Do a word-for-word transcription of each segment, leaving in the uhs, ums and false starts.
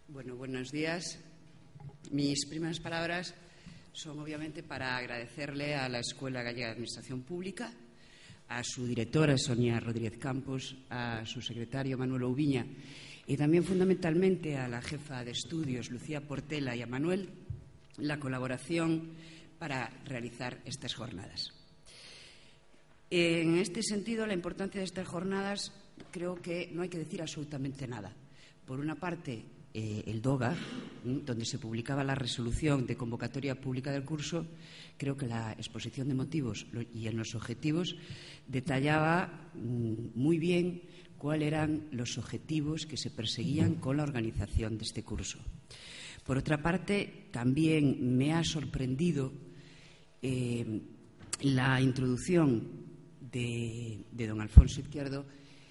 Bueno, buenos días. Mis primeras palabras son obviamente para agradecerle a la Escuela Gallega de Administración Pública, a su directora Sonia Rodríguez Campos, a su secretario Manuel Oubiña y también fundamentalmente a la jefa de estudios Lucía Portela y a Manuel la colaboración para realizar estas jornadas. En este sentido, la importancia de estas jornadas creo que no hay que decir absolutamente nada. Por una parte, eh, el DOGA, donde se publicaba la resolución de convocatoria pública del curso, creo que la exposición de motivos y en los objetivos detallaba mm, muy bien cuáles eran los objetivos que se perseguían con la organización de este curso. Por otra parte, también me ha sorprendido eh, la introducción de, de don Alfonso Izquierdo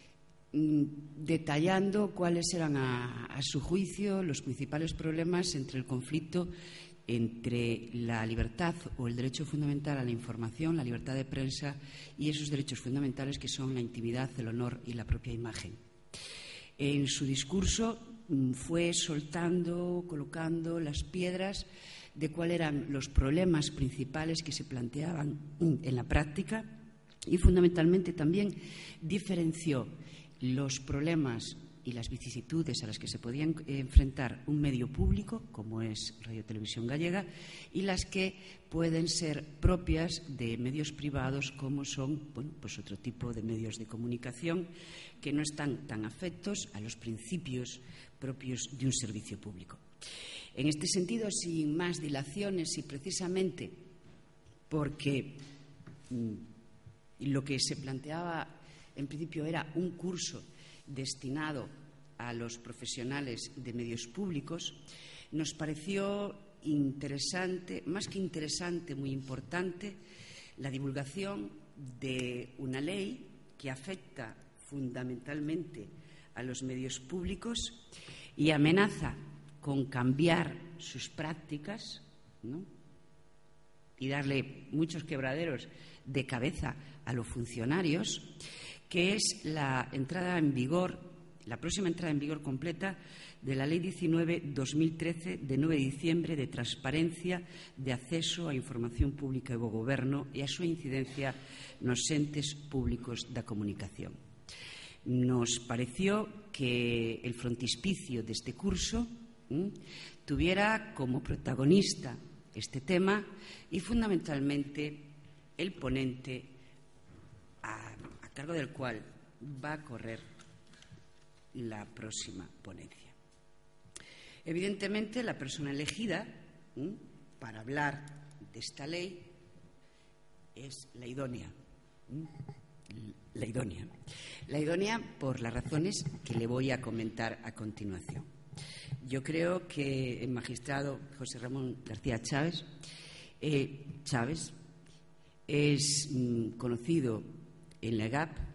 detallando cuáles eran, a, a su juicio, los principales problemas entre el conflicto entre la libertad o el derecho fundamental a la información, la libertad de prensa y esos derechos fundamentales que son la intimidad, el honor y la propia imagen. En su discurso fue soltando, colocando las piedras de cuáles eran los problemas principales que se planteaban en la práctica y fundamentalmente también diferenció los problemas y las vicisitudes a las que se podían enfrentar un medio público, como es Radio Televisión Gallega, y las que pueden ser propias de medios privados, como son bueno, pues otro tipo de medios de comunicación que no están tan afectos a los principios propios de un servicio público. En este sentido, sin más dilaciones y precisamente porque mmm, lo que se planteaba en principio era un curso destinado a los profesionales de medios públicos, nos pareció interesante, más que interesante, muy importante, la divulgación de una ley que afecta fundamentalmente a los medios públicos y amenaza con cambiar sus prácticas, ¿no?, y darle muchos quebraderos de cabeza a los funcionarios, que es la entrada en vigor, la próxima entrada en vigor completa de la Ley diecinueve barra dos mil trece de nueve de diciembre de transparencia de acceso a información pública e bo goberno e a súa incidencia nos entes públicos da comunicación. Nos pareció que el frontispicio deste curso ¿m? tuviera como protagonista este tema y fundamentalmente el ponente a, a cargo del cual va a correr la próxima ponencia. Evidentemente, la persona elegida ¿m? para hablar de esta ley es la idónea. ¿m? La idónea. La idónea por las razones que le voy a comentar a continuación. Yo creo que el magistrado José Ramón García Chávez, eh, Chávez es mm, conocido en la E G A P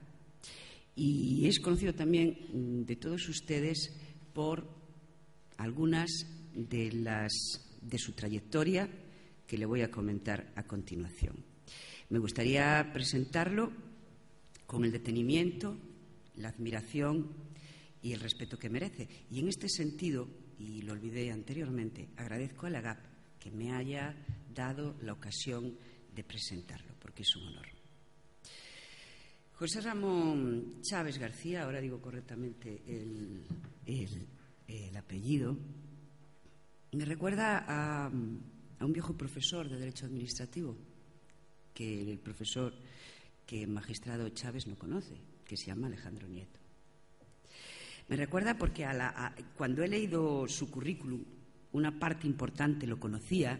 y es conocido también mm, de todos ustedes por algunas de, las, de su trayectoria que le voy a comentar a continuación. Me gustaría presentarlo con el detenimiento, la admiración y el respeto que merece. Y en este sentido, y lo olvidé anteriormente, agradezco a la E G A P que me haya dado la ocasión de presentarlo, porque es un honor. José Ramón Chávez García, ahora digo correctamente el, el, el apellido, me recuerda a, a un viejo profesor de Derecho Administrativo, que el profesor que el magistrado Chávez no conoce, que se llama Alejandro Nieto. Me recuerda porque a la, a, cuando he leído su currículum, una parte importante lo conocía,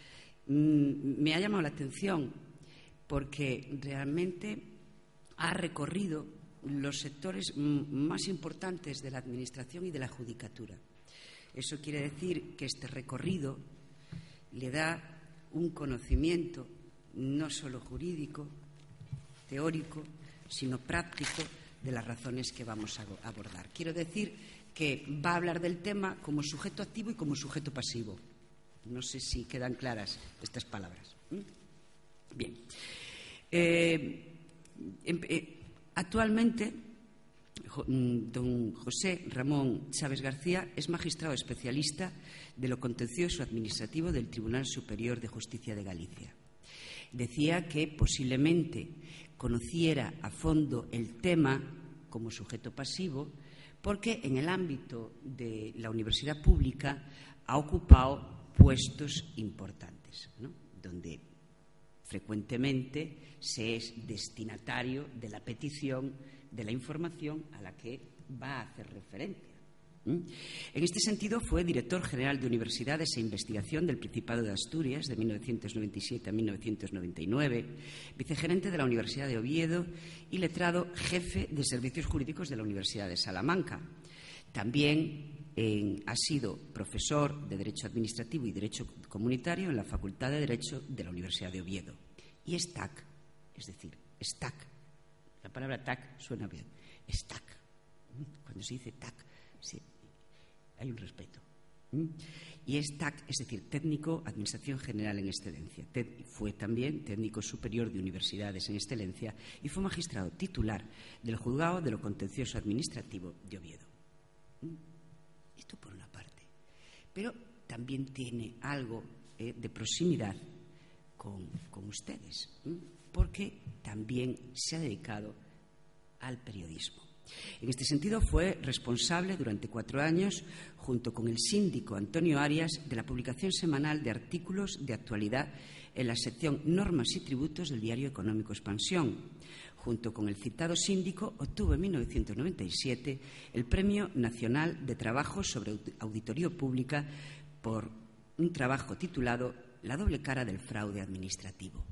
mmm, me ha llamado la atención porque realmente ha recorrido los sectores más importantes de la Administración y de la Judicatura. Eso quiere decir que este recorrido le da un conocimiento no solo jurídico, teórico, sino práctico de las razones que vamos a abordar. Quiero decir que va a hablar del tema como sujeto activo y como sujeto pasivo. No sé si quedan claras estas palabras. Bien. Eh, eh, actualmente, don José Ramón Chávez García es magistrado especialista de lo contencioso administrativo del Tribunal Superior de Justicia de Galicia. Decía que posiblemente conociera a fondo el tema como sujeto pasivo porque en el ámbito de la universidad pública ha ocupado puestos importantes, ¿no?, donde frecuentemente se es destinatario de la petición de la información a la que va a hacer referencia. ¿Mm? En este sentido, fue director general de Universidades e Investigación del Principado de Asturias de mil novecientos noventa y siete a mil novecientos noventa y nueve, vicegerente de la Universidad de Oviedo y letrado jefe de Servicios Jurídicos de la Universidad de Salamanca. También en, ha sido profesor de Derecho Administrativo y Derecho Comunitario en la Facultad de Derecho de la Universidad de Oviedo. Y es T A C, es decir, es T A C. La palabra T A C suena bien. Es T A C. Cuando se dice T A C, sí, hay un respeto. Y es T A C, es decir, Técnico Administración General en Excelencia. Fue también técnico superior de Universidades en Excelencia y fue magistrado titular del Juzgado de lo Contencioso Administrativo de Oviedo. Esto por una parte. Pero también tiene algo eh, de proximidad con, con ustedes, ¿eh? porque también se ha dedicado al periodismo. En este sentido, fue responsable durante cuatro años, junto con el síndico Antonio Arias, de la publicación semanal de artículos de actualidad en la sección Normas y Tributos del diario Económico Expansión. Junto con el citado síndico, obtuvo en mil novecientos noventa y siete el Premio Nacional de Trabajo sobre Auditoría Pública por un trabajo titulado La doble cara del fraude administrativo.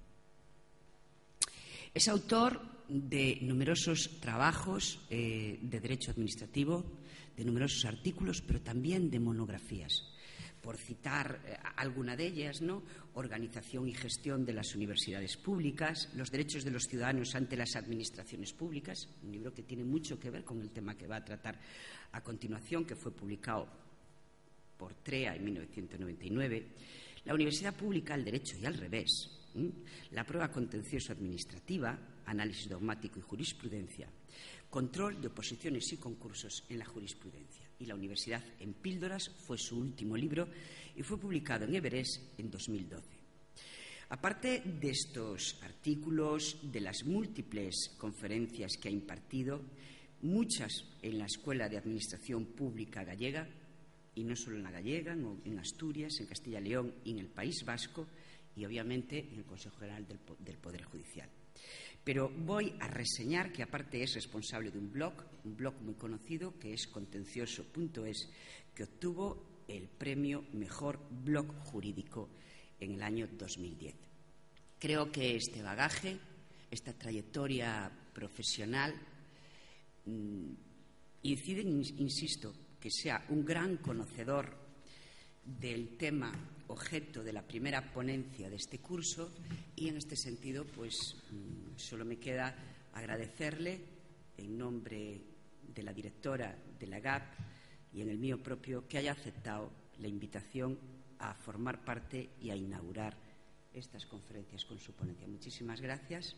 Es autor de numerosos trabajos eh, de derecho administrativo, de numerosos artículos, pero también de monografías. Por citar eh, alguna de ellas, ¿no?, Organización y gestión de las universidades públicas, Los derechos de los ciudadanos ante las administraciones públicas, un libro que tiene mucho que ver con el tema que va a tratar a continuación, que fue publicado por T R E A en mil novecientos noventa y nueve, La universidad pública, el derecho y al revés, ¿eh? La prueba contencioso-administrativa, análisis dogmático y jurisprudencia, Control de oposiciones y concursos en la jurisprudencia. Y La universidad en píldoras fue su último libro y fue publicado en Everest en dos mil doce. Aparte de estos artículos, de las múltiples conferencias que ha impartido, muchas en la Escuela de Administración Pública Gallega, y no solo en la gallega, en Asturias, en Castilla y León y en el País Vasco, y obviamente en el Consejo General del Poder Judicial. Pero voy a reseñar que aparte es responsable de un blog, un blog muy conocido que es contencioso punto es, que obtuvo el premio Mejor Blog Jurídico en el año dos mil diez. Creo que este bagaje, esta trayectoria profesional, mmm, incide, insisto, que sea un gran conocedor del tema objeto de la primera ponencia de este curso y en este sentido pues mmm, solo me queda agradecerle en nombre de la directora de la G A P y en el mío propio que haya aceptado la invitación a formar parte y a inaugurar estas conferencias con su ponencia. Muchísimas gracias.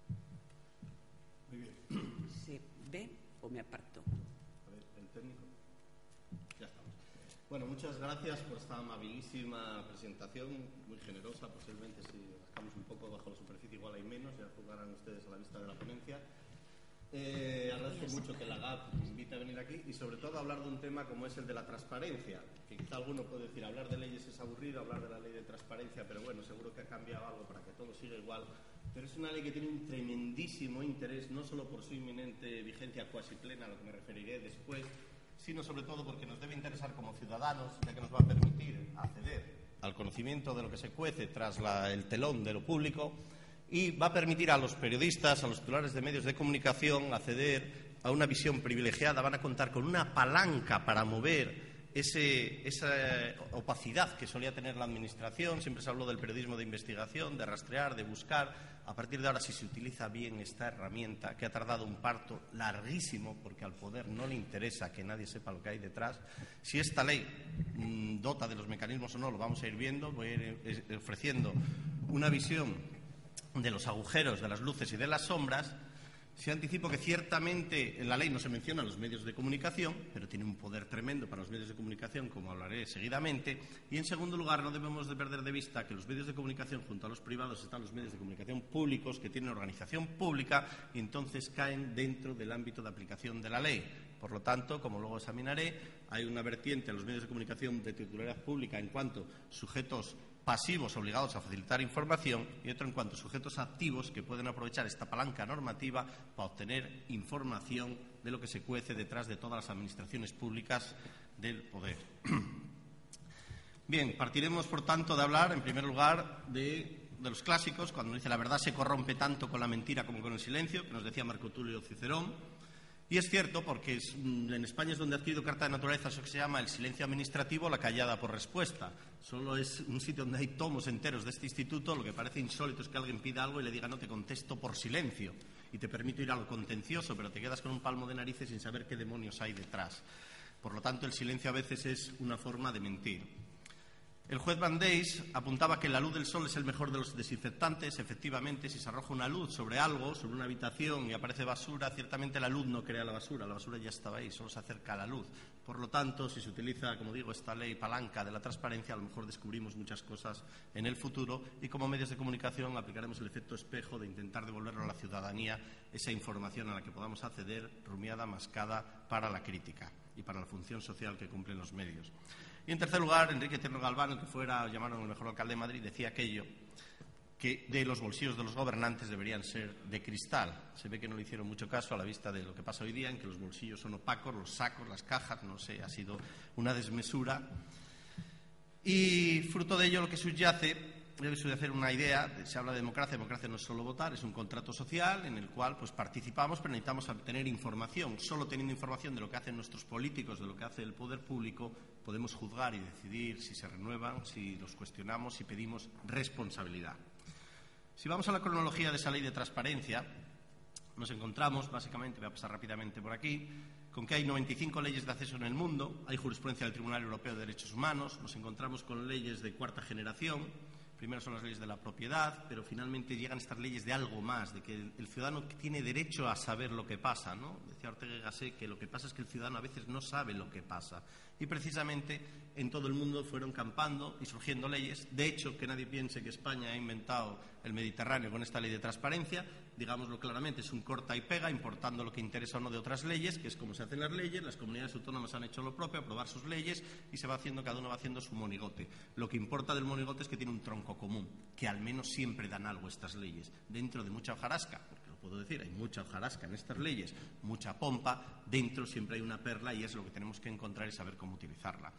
Muy bien. ¿Se ve o me aparto? A ver, el técnico. Ya estamos. Bueno, muchas gracias por esta amabilísima presentación, muy generosa. Posiblemente si rascamos un poco bajo la superficie igual hay menos, ya juzgarán ustedes a la vista de la ponencia. Eh, agradezco mucho que la G A P me invite a venir aquí y sobre todo a hablar de un tema como es el de la transparencia, que quizá alguno puede decir, hablar de leyes es aburrido, hablar de la ley de transparencia, pero bueno, seguro que ha cambiado algo para que todo siga igual. Pero es una ley que tiene un tremendísimo interés, no solo por su inminente vigencia cuasi plena, a lo que me referiré después, sino sobre todo porque nos debe interesar como ciudadanos, ya que nos va a permitir acceder al conocimiento de lo que se cuece tras la, el telón de lo público y va a permitir a los periodistas, a los titulares de medios de comunicación acceder a una visión privilegiada, van a contar con una palanca para mover ese, esa opacidad que solía tener la administración. Siempre se habló del periodismo de investigación, de rastrear, de buscar. A partir de ahora, si se utiliza bien esta herramienta, que ha tardado un parto larguísimo, porque al poder no le interesa que nadie sepa lo que hay detrás, si esta ley mmm, dota de los mecanismos o no, lo vamos a ir viendo. Voy a ir ofreciendo una visión de los agujeros, de las luces y de las sombras, Se anticipo que ciertamente en la ley no se mencionan los medios de comunicación, pero tiene un poder tremendo para los medios de comunicación, como hablaré seguidamente. Y, en segundo lugar, no debemos de perder de vista que los medios de comunicación, junto a los privados, están los medios de comunicación públicos, que tienen organización pública y entonces caen dentro del ámbito de aplicación de la ley. Por lo tanto, como luego examinaré, hay una vertiente en los medios de comunicación de titularidad pública en cuanto a sujetos pasivos obligados a facilitar información y otro en cuanto a sujetos activos que pueden aprovechar esta palanca normativa para obtener información de lo que se cuece detrás de todas las administraciones públicas del poder. Bien, partiremos, por tanto, de hablar, en primer lugar, de, de los clásicos, cuando dice la verdad se corrompe tanto con la mentira como con el silencio, que nos decía Marco Tulio Cicerón. Y es cierto, porque es, en España es donde ha adquirido carta de naturaleza eso que se llama el silencio administrativo, la callada por respuesta. Solo es un sitio donde hay tomos enteros de este instituto. Lo que parece insólito es que alguien pida algo y le diga no, te contesto por silencio y te permito ir a lo contencioso, pero te quedas con un palmo de narices sin saber qué demonios hay detrás. Por lo tanto, el silencio a veces es una forma de mentir. El juez Van Deys apuntaba que la luz del sol es el mejor de los desinfectantes. Efectivamente, si se arroja una luz sobre algo, sobre una habitación y aparece basura, ciertamente la luz no crea la basura, la basura ya estaba ahí, solo se acerca a la luz. Por lo tanto, si se utiliza, como digo, esta ley palanca de la transparencia, a lo mejor descubrimos muchas cosas en el futuro y como medios de comunicación aplicaremos el efecto espejo de intentar devolverlo a la ciudadanía esa información a la que podamos acceder, rumiada, mascada, para la crítica y para la función social que cumplen los medios. Y en tercer lugar, Enrique Tierno Galván, el que fuera, llamaron el mejor alcalde de Madrid, decía aquello que de los bolsillos de los gobernantes deberían ser de cristal. Se ve que no le hicieron mucho caso a la vista de lo que pasa hoy día, en que los bolsillos son opacos, los sacos, las cajas, no sé, ha sido una desmesura. Y fruto de ello lo que subyace, debe subyacer una idea, se habla de democracia, democracia no es solo votar, es un contrato social en el cual pues participamos, pero necesitamos obtener información. Solo teniendo información de lo que hacen nuestros políticos, de lo que hace el poder público, podemos juzgar y decidir si se renuevan, si los cuestionamos, si pedimos responsabilidad. Si vamos a la cronología de esa ley de transparencia, nos encontramos, básicamente, voy a pasar rápidamente por aquí, con que hay noventa y cinco leyes de acceso en el mundo, hay jurisprudencia del Tribunal Europeo de Derechos Humanos, nos encontramos con leyes de cuarta generación. Primero son las leyes de la propiedad, pero finalmente llegan estas leyes de algo más, de que el, el ciudadano tiene derecho a saber lo que pasa, ¿no? Decía Ortega y Gasset que lo que pasa es que el ciudadano a veces no sabe lo que pasa. Y precisamente en todo el mundo fueron campando y surgiendo leyes. De hecho, que nadie piense que España ha inventado el Mediterráneo con esta ley de transparencia. Digámoslo claramente, es un corta y pega, importando lo que interesa o no de otras leyes, que es como se hacen las leyes. Las comunidades autónomas han hecho lo propio, aprobar sus leyes y se va haciendo, cada uno va haciendo su monigote. Lo que importa del monigote es que tiene un tronco común, que al menos siempre dan algo estas leyes, dentro de mucha hojarasca, porque lo puedo decir, hay mucha hojarasca en estas leyes, mucha pompa, dentro siempre hay una perla y es lo que tenemos que encontrar y saber cómo utilizarla.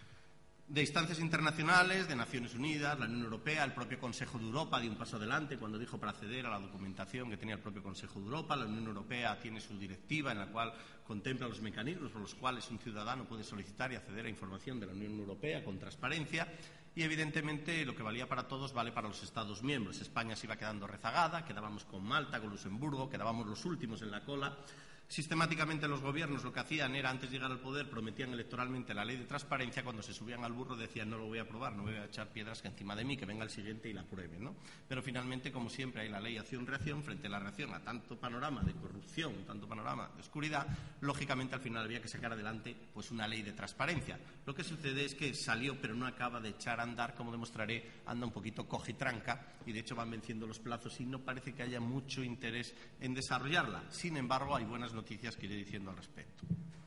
De instancias internacionales, de Naciones Unidas, la Unión Europea, el propio Consejo de Europa dio un paso adelante cuando dijo para acceder a la documentación que tenía el propio Consejo de Europa. La Unión Europea tiene su directiva en la cual contempla los mecanismos por los cuales un ciudadano puede solicitar y acceder a información de la Unión Europea con transparencia. Y, evidentemente, lo que valía para todos vale para los Estados miembros. España se iba quedando rezagada, quedábamos con Malta, con Luxemburgo, quedábamos los últimos en la cola. Sistemáticamente los gobiernos lo que hacían era, antes de llegar al poder, prometían electoralmente la ley de transparencia. Cuando se subían al burro decían no lo voy a aprobar, no voy a echar piedras que encima de mí, que venga el siguiente y la apruebe, ¿no? Pero finalmente, como siempre, hay la ley acción-reacción. Frente a la reacción a tanto panorama de corrupción, tanto panorama de oscuridad, lógicamente al final había que sacar adelante pues una ley de transparencia. Lo que sucede es que salió, pero no acaba de echar a andar, como demostraré, anda un poquito cojitranca y de hecho van venciendo los plazos y no parece que haya mucho interés en desarrollarla. Sin embargo, hay buenas noticias noticias que iré diciendo al respecto.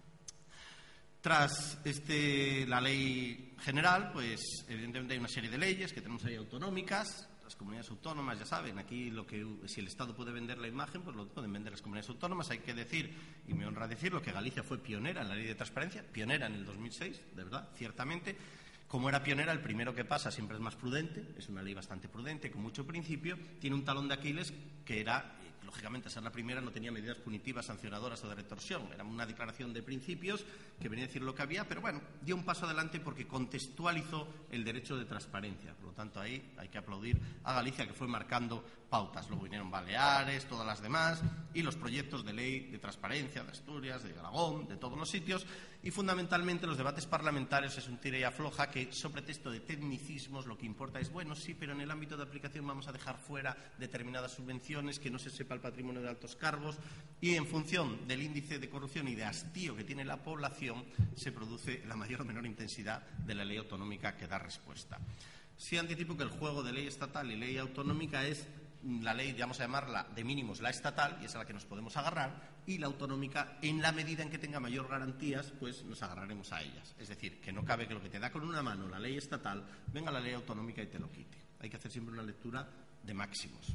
Tras este, la ley general, pues evidentemente hay una serie de leyes que tenemos ahí autonómicas. Las comunidades autónomas, ya saben, aquí lo que si el Estado puede vender la imagen, pues lo pueden vender las comunidades autónomas. Hay que decir, y me honra decirlo, que Galicia fue pionera en la ley de transparencia, pionera en el dos mil seis, de verdad, ciertamente. Como era pionera, el primero que pasa siempre es más prudente, es una ley bastante prudente, con mucho principio, tiene un talón de Aquiles que era, lógicamente, ser la primera no tenía medidas punitivas, sancionadoras o de retorsión, era una declaración de principios que venía a decir lo que había, pero bueno, dio un paso adelante porque contextualizó el derecho de transparencia. Por lo tanto, ahí hay que aplaudir a Galicia, que fue marcando pautas. Luego vinieron Baleares, todas las demás, y los proyectos de ley de transparencia de Asturias, de Aragón, de todos los sitios, y fundamentalmente los debates parlamentarios es un tira y afloja que, sobre pretexto de tecnicismos, lo que importa es, bueno, sí, pero en el ámbito de aplicación vamos a dejar fuera determinadas subvenciones, que no se sepa al patrimonio de altos cargos y en función del índice de corrupción y de hastío que tiene la población se produce la mayor o menor intensidad de la ley autonómica que da respuesta. Sí anticipo que el juego de ley estatal y ley autonómica es la ley, vamos a llamarla de mínimos, la estatal, y es a la que nos podemos agarrar, y la autonómica, en la medida en que tenga mayor garantías, pues nos agarraremos a ellas. Es decir, que no cabe que lo que te da con una mano la ley estatal, venga la ley autonómica y te lo quite. Hay que hacer siempre una lectura de máximos.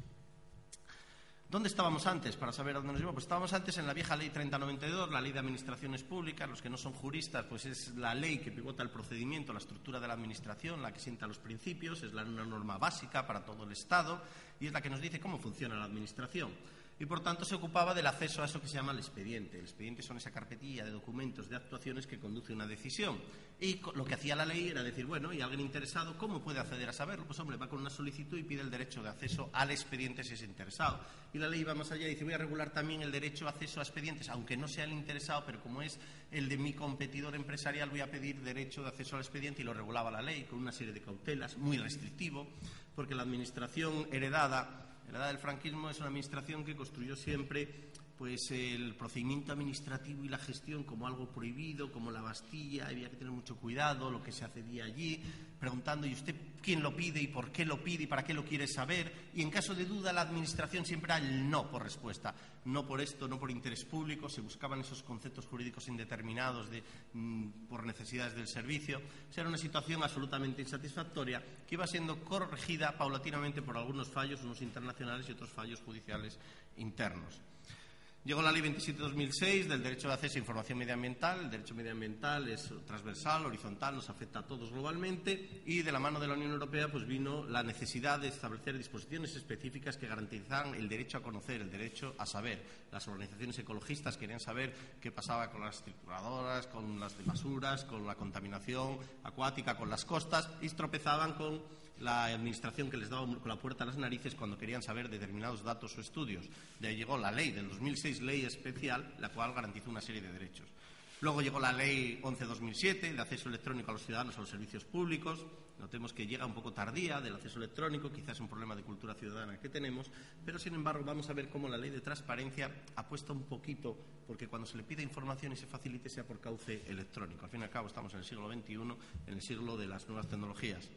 ¿Dónde estábamos antes? Para saber a dónde nos lleva. Pues estábamos antes en la vieja ley treinta noventa y dos, la ley de administraciones públicas. Los que no son juristas, pues es la ley que pivota el procedimiento, la estructura de la administración, la que sienta los principios, es la, una norma básica para todo el Estado y es la que nos dice cómo funciona la administración. Y, por tanto, se ocupaba del acceso a eso que se llama el expediente. El expediente son esa carpetilla de documentos, de actuaciones que conduce una decisión. Y lo que hacía la ley era decir, bueno, ¿y alguien interesado cómo puede acceder a saberlo? Pues, hombre, va con una solicitud y pide el derecho de acceso al expediente si es interesado. Y la ley va más allá y dice, voy a regular también el derecho de acceso a expedientes, aunque no sea el interesado, pero como es el de mi competidor empresarial, voy a pedir derecho de acceso al expediente, y lo regulaba la ley con una serie de cautelas, muy restrictivo, porque la administración heredada... La edad del franquismo es una administración que construyó siempre pues, el procedimiento administrativo y la gestión como algo prohibido, como la Bastilla. Había que tener mucho cuidado lo que se accedía allí, preguntando, ¿y usted quién lo pide y por qué lo pide y para qué lo quiere saber? Y en caso de duda, la administración siempre era el no por respuesta. No por esto, no por interés público. Se buscaban esos conceptos jurídicos indeterminados de, mmm, por necesidades del servicio. O sea, era una situación absolutamente insatisfactoria que iba siendo corregida paulatinamente por algunos fallos, unos internacionales y otros fallos judiciales internos. Llegó la Ley veintisiete barra dos mil seis del derecho de acceso a información medioambiental. El derecho medioambiental es transversal, horizontal, nos afecta a todos globalmente, y de la mano de la Unión Europea pues vino la necesidad de establecer disposiciones específicas que garantizaran el derecho a conocer, el derecho a saber. Las organizaciones ecologistas querían saber qué pasaba con las trituradoras, con las de basuras, con la contaminación acuática, con las costas, y tropezaban con la administración que les daba con la puerta a las narices cuando querían saber determinados datos o estudios. De ahí llegó la ley del dos mil seis, ley especial, la cual garantizó una serie de derechos. Luego llegó la ley once barra dos mil siete, de acceso electrónico a los ciudadanos a los servicios públicos. Notemos que llega un poco tardía del acceso electrónico, quizás es un problema de cultura ciudadana que tenemos, pero sin embargo vamos a ver cómo la ley de transparencia apuesta un poquito porque cuando se le pide información y se facilite sea por cauce electrónico. Al fin y al cabo estamos en el siglo veintiuno, en el siglo de las nuevas tecnologías.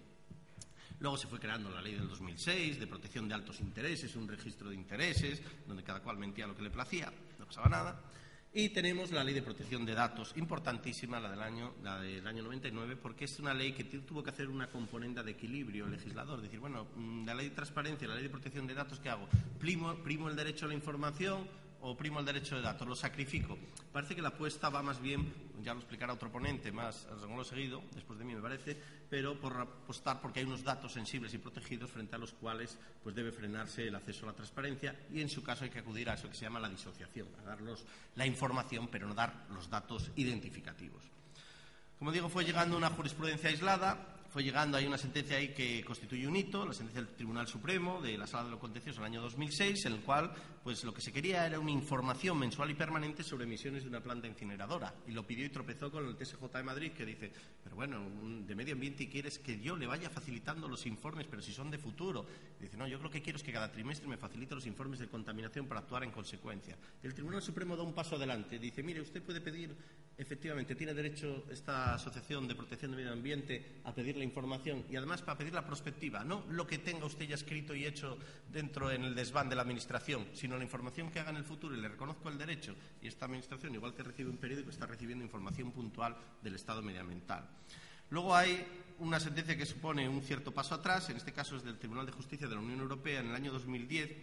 Luego se fue creando la ley del dos mil seis, de protección de altos intereses, un registro de intereses, donde cada cual mentía lo que le placía, no pasaba nada. Y tenemos la ley de protección de datos, importantísima, la del año, la del año noventa y nueve, porque es una ley que tuvo que hacer una componente de equilibrio el legislador. Decir, bueno, la ley de transparencia, la ley de protección de datos, ¿qué hago? Primo, primo el derecho a la información o primo el derecho de datos, lo sacrifico. Parece que la apuesta va más bien, ya lo explicará otro ponente más al renglón seguido, después de mí me parece, pero por apostar porque hay unos datos sensibles y protegidos frente a los cuales pues debe frenarse el acceso a la transparencia, y en su caso hay que acudir a eso que se llama la disociación, a darlos la información pero no dar los datos identificativos. Como digo, fue llegando una jurisprudencia aislada. Fue llegando, hay una sentencia ahí que constituye un hito, la sentencia del Tribunal Supremo de la Sala de lo Contencioso del año dos mil seis, en el cual pues lo que se quería era una información mensual y permanente sobre emisiones de una planta incineradora. Y lo pidió y tropezó con el T S J de Madrid, que dice, pero bueno, de medio ambiente, y quieres que yo le vaya facilitando los informes, pero si son de futuro. Y dice, no, yo lo que quiero es que cada trimestre me facilite los informes de contaminación para actuar en consecuencia. El Tribunal Supremo da un paso adelante, dice, mire, usted puede pedir, efectivamente, tiene derecho esta Asociación de Protección del Medio Ambiente a pedir la información, y además para pedir la prospectiva, no lo que tenga usted ya escrito y hecho dentro en el desván de la administración, sino la información que haga en el futuro, y le reconozco el derecho. Y esta administración, igual que recibe un periódico, está recibiendo información puntual del estado medioambiental. Luego hay una sentencia que supone un cierto paso atrás, en este caso es del Tribunal de Justicia de la Unión Europea en el año dos mil diez,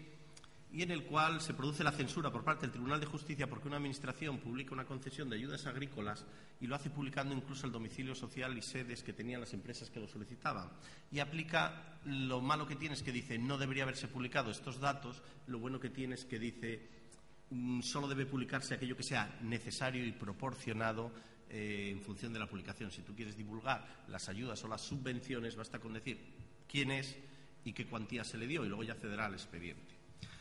y en el cual se produce la censura por parte del Tribunal de Justicia porque una administración publica una concesión de ayudas agrícolas y lo hace publicando incluso el domicilio social y sedes que tenían las empresas que lo solicitaban. Y aplica, lo malo que tiene es que dice no debería haberse publicado estos datos, lo bueno que tiene es que dice mmm, solo debe publicarse aquello que sea necesario y proporcionado eh, en función de la publicación. Si tú quieres divulgar las ayudas o las subvenciones, basta con decir quién es y qué cuantía se le dio y luego ya accederá al expediente.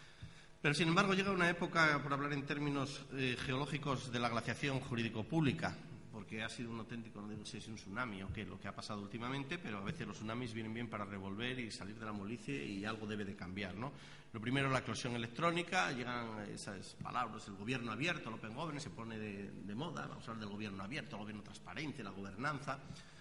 Pero, sin embargo, llega una época, por hablar en términos eh, geológicos, de la glaciación jurídico-pública, porque ha sido un auténtico, no digo si es un tsunami o qué, lo que ha pasado últimamente, pero a veces los tsunamis vienen bien para revolver y salir de la molicie y algo debe de cambiar, ¿no? Lo primero, la eclosión electrónica, llegan esas palabras, el gobierno abierto, el Open Government, se pone de, de moda, vamos a hablar del gobierno abierto, el gobierno transparente, la gobernanza.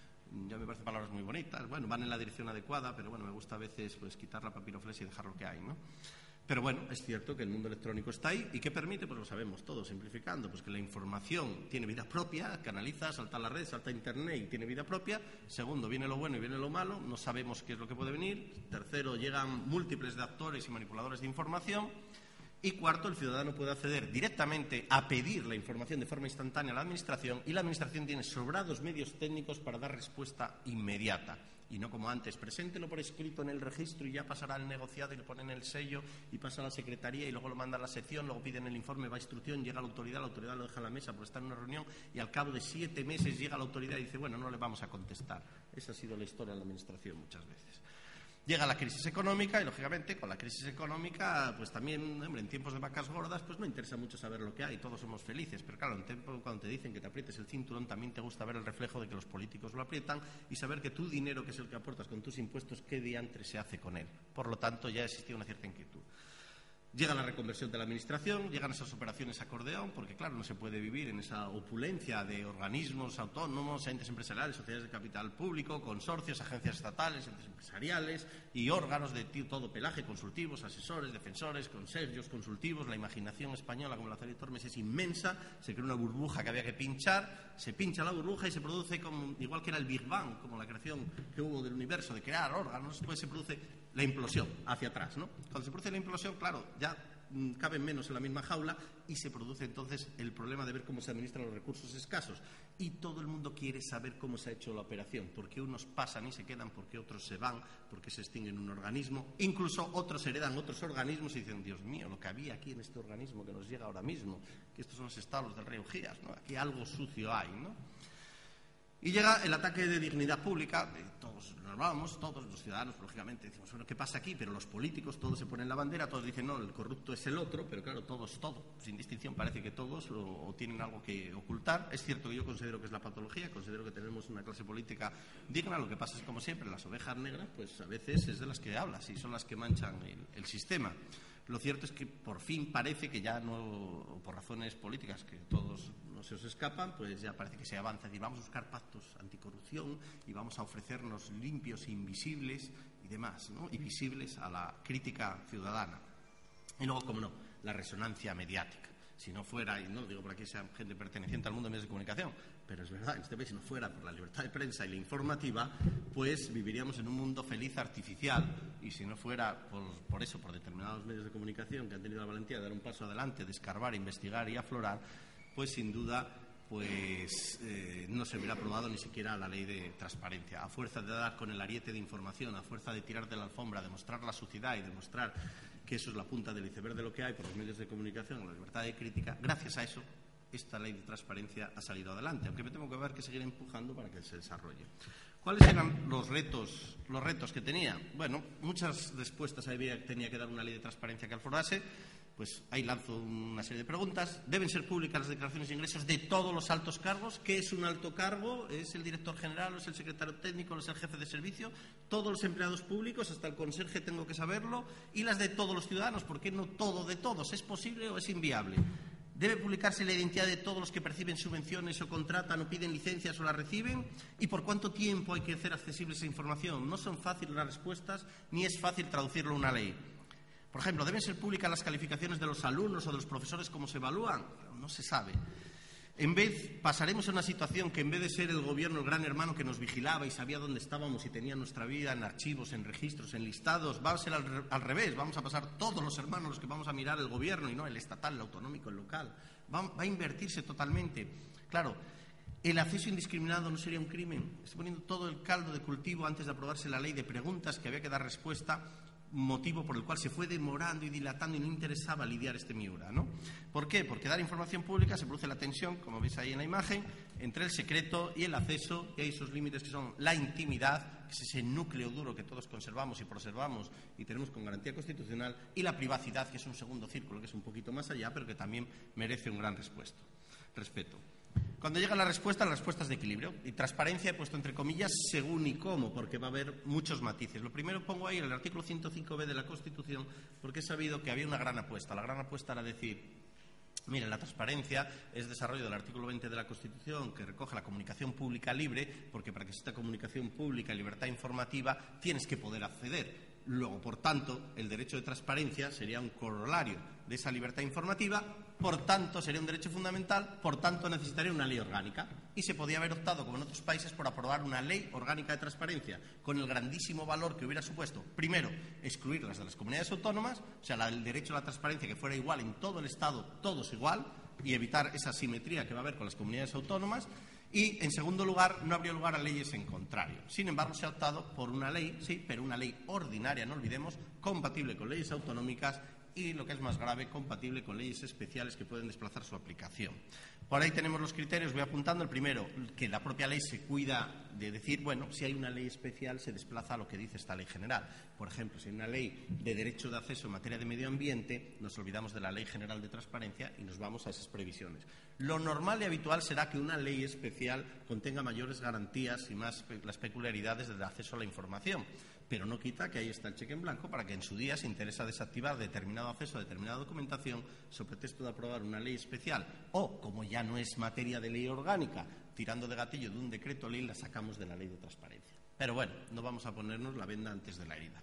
Ya me parecen palabras muy bonitas, bueno, van en la dirección adecuada, pero bueno, me gusta a veces pues quitar la papiroflexia y dejar lo que hay, ¿no? Pero bueno, es cierto que el mundo electrónico está ahí y ¿qué permite? Pues lo sabemos todos, simplificando, pues que la información tiene vida propia, canaliza, salta a la red, salta a internet y tiene vida propia. Segundo, viene lo bueno y viene lo malo, no sabemos qué es lo que puede venir. Tercero, llegan múltiples de actores y manipuladores de información. Y cuarto, el ciudadano puede acceder directamente a pedir la información de forma instantánea a la administración y la administración tiene sobrados medios técnicos para dar respuesta inmediata. Y no como antes, preséntelo por escrito en el registro y ya pasará al negociado y le ponen el sello y pasa a la secretaría y luego lo manda a la sección, luego piden el informe, va a instrucción, llega a la autoridad, la autoridad lo deja en la mesa por estar en una reunión y al cabo de siete meses llega la autoridad y dice, bueno, no le vamos a contestar. Esa ha sido la historia de la administración muchas veces. Llega la crisis económica y, lógicamente, con la crisis económica, pues también, hombre, en tiempos de vacas gordas, pues no interesa mucho saber lo que hay, todos somos felices, pero claro, en tiempo, cuando te dicen que te aprietes el cinturón, también te gusta ver el reflejo de que los políticos lo aprietan y saber que tu dinero, que es el que aportas con tus impuestos, qué diantre se hace con él. Por lo tanto, ya existía una cierta inquietud. Llega la reconversión de la administración, llegan esas operaciones acordeón, porque claro, no se puede vivir en esa opulencia de organismos autónomos, entes empresariales, sociedades de capital público, consorcios, agencias estatales, entes empresariales y órganos de todo pelaje, consultivos, asesores, defensores, consejos consultivos. La imaginación española, como la Celia Tormes, es inmensa, se crea una burbuja que había que pinchar, se pincha la burbuja y se produce, como, igual que era el Big Bang, como la creación que hubo del universo, de crear órganos, pues se produce la implosión hacia atrás, ¿no? Cuando se produce la implosión, claro, ya mm, caben menos en la misma jaula y se produce entonces el problema de ver cómo se administran los recursos escasos. Y todo el mundo quiere saber cómo se ha hecho la operación, por qué unos pasan y se quedan, por qué otros se van, por qué se extinguen un organismo. Incluso otros heredan otros organismos y dicen, Dios mío, lo que había aquí en este organismo que nos llega ahora mismo, que estos son los establos del rey Ugías, ¿no? Aquí algo sucio hay, ¿no? Y llega el ataque de dignidad pública, todos nos vamos, todos los ciudadanos, lógicamente, decimos, bueno, ¿qué pasa aquí? Pero los políticos, todos se ponen la bandera, todos dicen, no, el corrupto es el otro, pero claro, todos, todo, sin distinción, parece que todos o, o tienen algo que ocultar. Es cierto que yo considero que es la patología, considero que tenemos una clase política digna, lo que pasa es, como siempre, las ovejas negras, pues a veces es de las que hablas y son las que manchan el, el sistema. Lo cierto es que por fin parece que ya no, por razones políticas que todos no se os escapan, pues ya parece que se avanza. Es decir, vamos a buscar pactos anticorrupción y vamos a ofrecernos limpios e invisibles y demás, ¿no? Y visibles a la crítica ciudadana. Y luego, como no, la resonancia mediática. Si no fuera, y no lo digo por aquí sea gente perteneciente al mundo de medios de comunicación, pero es verdad, en este país, si no fuera por la libertad de prensa y la informativa, pues viviríamos en un mundo feliz artificial. Y si no fuera por, por eso, por determinados medios de comunicación que han tenido la valentía de dar un paso adelante, de escarbar, investigar y aflorar, pues sin duda pues eh, no se hubiera aprobado ni siquiera la ley de transparencia. A fuerza de dar con el ariete de información, a fuerza de tirar de la alfombra, de mostrar la suciedad y demostrar que eso es la punta del iceberg de lo que hay por los medios de comunicación, la libertad de crítica, gracias a eso esta ley de transparencia ha salido adelante, aunque me tengo que ver que seguir empujando para que se desarrolle. ¿Cuáles eran los retos, los retos que tenía? Bueno, muchas respuestas había, tenía que dar una ley de transparencia que aflorase. Pues ahí lanzo una serie de preguntas. ¿Deben ser públicas las declaraciones de ingresos de todos los altos cargos? ¿Qué es un alto cargo? ¿Es el director general o es el secretario técnico o es el jefe de servicio? ¿Todos los empleados públicos, hasta el conserje, tengo que saberlo? ¿Y las de todos los ciudadanos? ¿Por qué no todo de todos? ¿Es posible o es inviable? ¿Debe publicarse la identidad de todos los que perciben subvenciones o contratan o piden licencias o las reciben? ¿Y por cuánto tiempo hay que hacer accesible esa información? No son fáciles las respuestas ni es fácil traducirlo a una ley. Por ejemplo, ¿deben ser públicas las calificaciones de los alumnos o de los profesores, cómo se evalúan? No se sabe. En vez, pasaremos a una situación que en vez de ser el gobierno, el gran hermano que nos vigilaba y sabía dónde estábamos y tenía nuestra vida en archivos, en registros, en listados, va a ser al, al revés. Vamos a pasar todos los hermanos los que vamos a mirar el gobierno y no el estatal, el autonómico, el local. Va, va a invertirse totalmente. Claro, el acceso indiscriminado no sería un crimen. Estoy poniendo todo el caldo de cultivo antes de aprobarse la ley de preguntas que había que dar respuesta, motivo por el cual se fue demorando y dilatando y no interesaba lidiar este Miura, ¿no? ¿Por qué? Porque dar información pública se produce la tensión, como veis ahí en la imagen, entre el secreto y el acceso, y hay esos límites que son la intimidad, que es ese núcleo duro que todos conservamos y preservamos y tenemos con garantía constitucional, y la privacidad, que es un segundo círculo, que es un poquito más allá, pero que también merece un gran respuesto, respeto. Cuando llega la respuesta, la respuesta es de equilibrio. Y transparencia he puesto entre comillas según y cómo, porque va a haber muchos matices. Lo primero pongo ahí el artículo ciento cinco be de la Constitución, porque he sabido que había una gran apuesta. La gran apuesta era decir, mire, la transparencia es desarrollo del artículo veinte de la Constitución, que recoge la comunicación pública libre, porque para que exista comunicación pública y libertad informativa tienes que poder acceder. Luego, por tanto, el derecho de transparencia sería un corolario de esa libertad informativa, por tanto, sería un derecho fundamental, por tanto, necesitaría una ley orgánica. Y se podía haber optado, como en otros países, por aprobar una ley orgánica de transparencia, con el grandísimo valor que hubiera supuesto, primero, excluirlas de las comunidades autónomas, o sea, el derecho a la transparencia que fuera igual en todo el Estado, todos igual, y evitar esa asimetría que va a haber con las comunidades autónomas. Y, en segundo lugar, no habría lugar a leyes en contrario. Sin embargo, se ha optado por una ley, sí, pero una ley ordinaria, no olvidemos, compatible con leyes autonómicas y, lo que es más grave, compatible con leyes especiales que pueden desplazar su aplicación. Por ahí tenemos los criterios, voy apuntando. El primero, que la propia ley se cuida de decir, bueno, si hay una ley especial se desplaza a lo que dice esta ley general. Por ejemplo, si hay una ley de derecho de acceso en materia de medio ambiente, nos olvidamos de la Ley General de Transparencia y nos vamos a esas previsiones. Lo normal y habitual será que una ley especial contenga mayores garantías y más las peculiaridades del acceso a la información. Pero no quita que ahí está el cheque en blanco para que en su día se interesa desactivar determinado acceso a determinada documentación sobre pretexto de aprobar una ley especial o, como ya no es materia de ley orgánica, tirando de gatillo de un decreto ley, la sacamos de la ley de transparencia. Pero bueno, no vamos a ponernos la venda antes de la herida.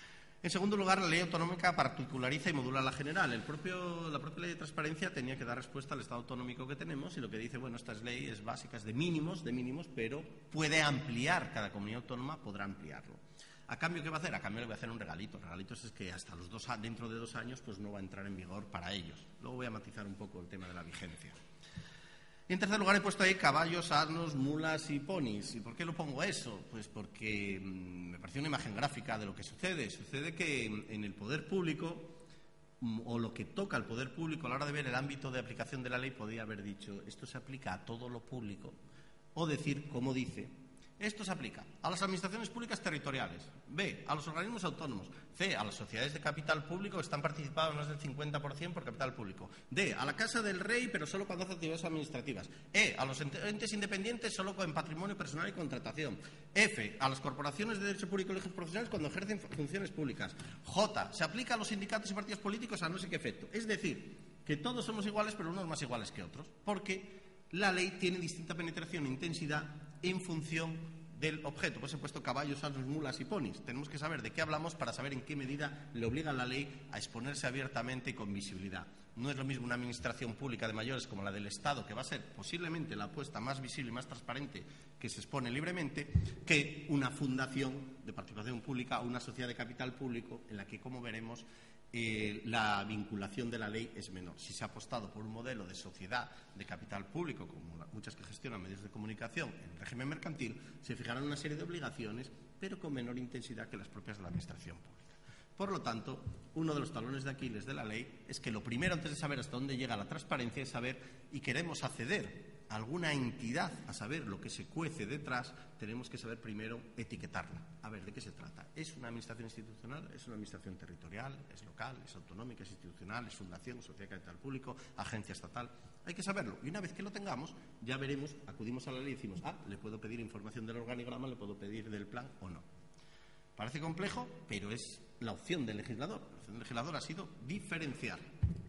En segundo lugar, la ley autonómica particulariza y modula la general. El propio, la propia ley de transparencia tenía que dar respuesta al Estado autonómico que tenemos y lo que dice, bueno, esta ley es básica, es de mínimos, de mínimos, pero puede ampliar, cada comunidad autónoma podrá ampliarlo. ¿A cambio qué va a hacer? A cambio le voy a hacer un regalito. El regalito es que hasta los dos, dentro de dos años pues no va a entrar en vigor para ellos. Luego voy a matizar un poco el tema de la vigencia. Y en tercer lugar he puesto ahí caballos, asnos, mulas y ponis. ¿Y por qué lo pongo eso? Pues porque mmm, me pareció una imagen gráfica de lo que sucede. Sucede que en el poder público, mmm, o lo que toca al poder público a la hora de ver el ámbito de aplicación de la ley, podría haber dicho, esto se aplica a todo lo público. O decir, como dice, esto se aplica a las administraciones públicas territoriales, B, a los organismos autónomos, C, a las sociedades de capital público que están participadas más del cincuenta por ciento por capital público, D, a la Casa del Rey, pero solo cuando hace actividades administrativas, E, a los entes independientes solo con patrimonio personal y contratación, F, a las corporaciones de derecho público y colegios profesionales cuando ejercen funciones públicas, J, se aplica a los sindicatos y partidos políticos a no sé qué efecto. Es decir, que todos somos iguales, pero unos más iguales que otros, porque la ley tiene distinta penetración e intensidad en función del objeto. Pues he puesto caballos, asnos, mulas y ponis. Tenemos que saber de qué hablamos para saber en qué medida le obliga la ley a exponerse abiertamente y con visibilidad. No es lo mismo una administración pública de mayores como la del Estado, que va a ser posiblemente la apuesta más visible y más transparente que se expone libremente, que una fundación de participación pública o una sociedad de capital público en la que, como veremos, Eh, la vinculación de la ley es menor. Si se ha apostado por un modelo de sociedad de capital público, como la, muchas que gestionan medios de comunicación en el régimen mercantil, se fijarán una serie de obligaciones, pero con menor intensidad que las propias de la administración pública. Por lo tanto, uno de los talones de Aquiles de la ley es que lo primero, antes de saber hasta dónde llega la transparencia, es saber, y queremos acceder a alguna entidad a saber lo que se cuece detrás, tenemos que saber primero etiquetarla. A ver, ¿de qué se trata? ¿Es una administración institucional? ¿Es una administración territorial? ¿Es local? ¿Es autonómica? ¿Es institucional? ¿Es fundación? ¿Sociedad de capital público? ¿Agencia estatal? Hay que saberlo. Y una vez que lo tengamos, ya veremos, acudimos a la ley y decimos, ah, le puedo pedir información del organigrama, le puedo pedir del plan o no. Parece complejo, pero es la opción del legislador. La opción del legislador ha sido diferenciar.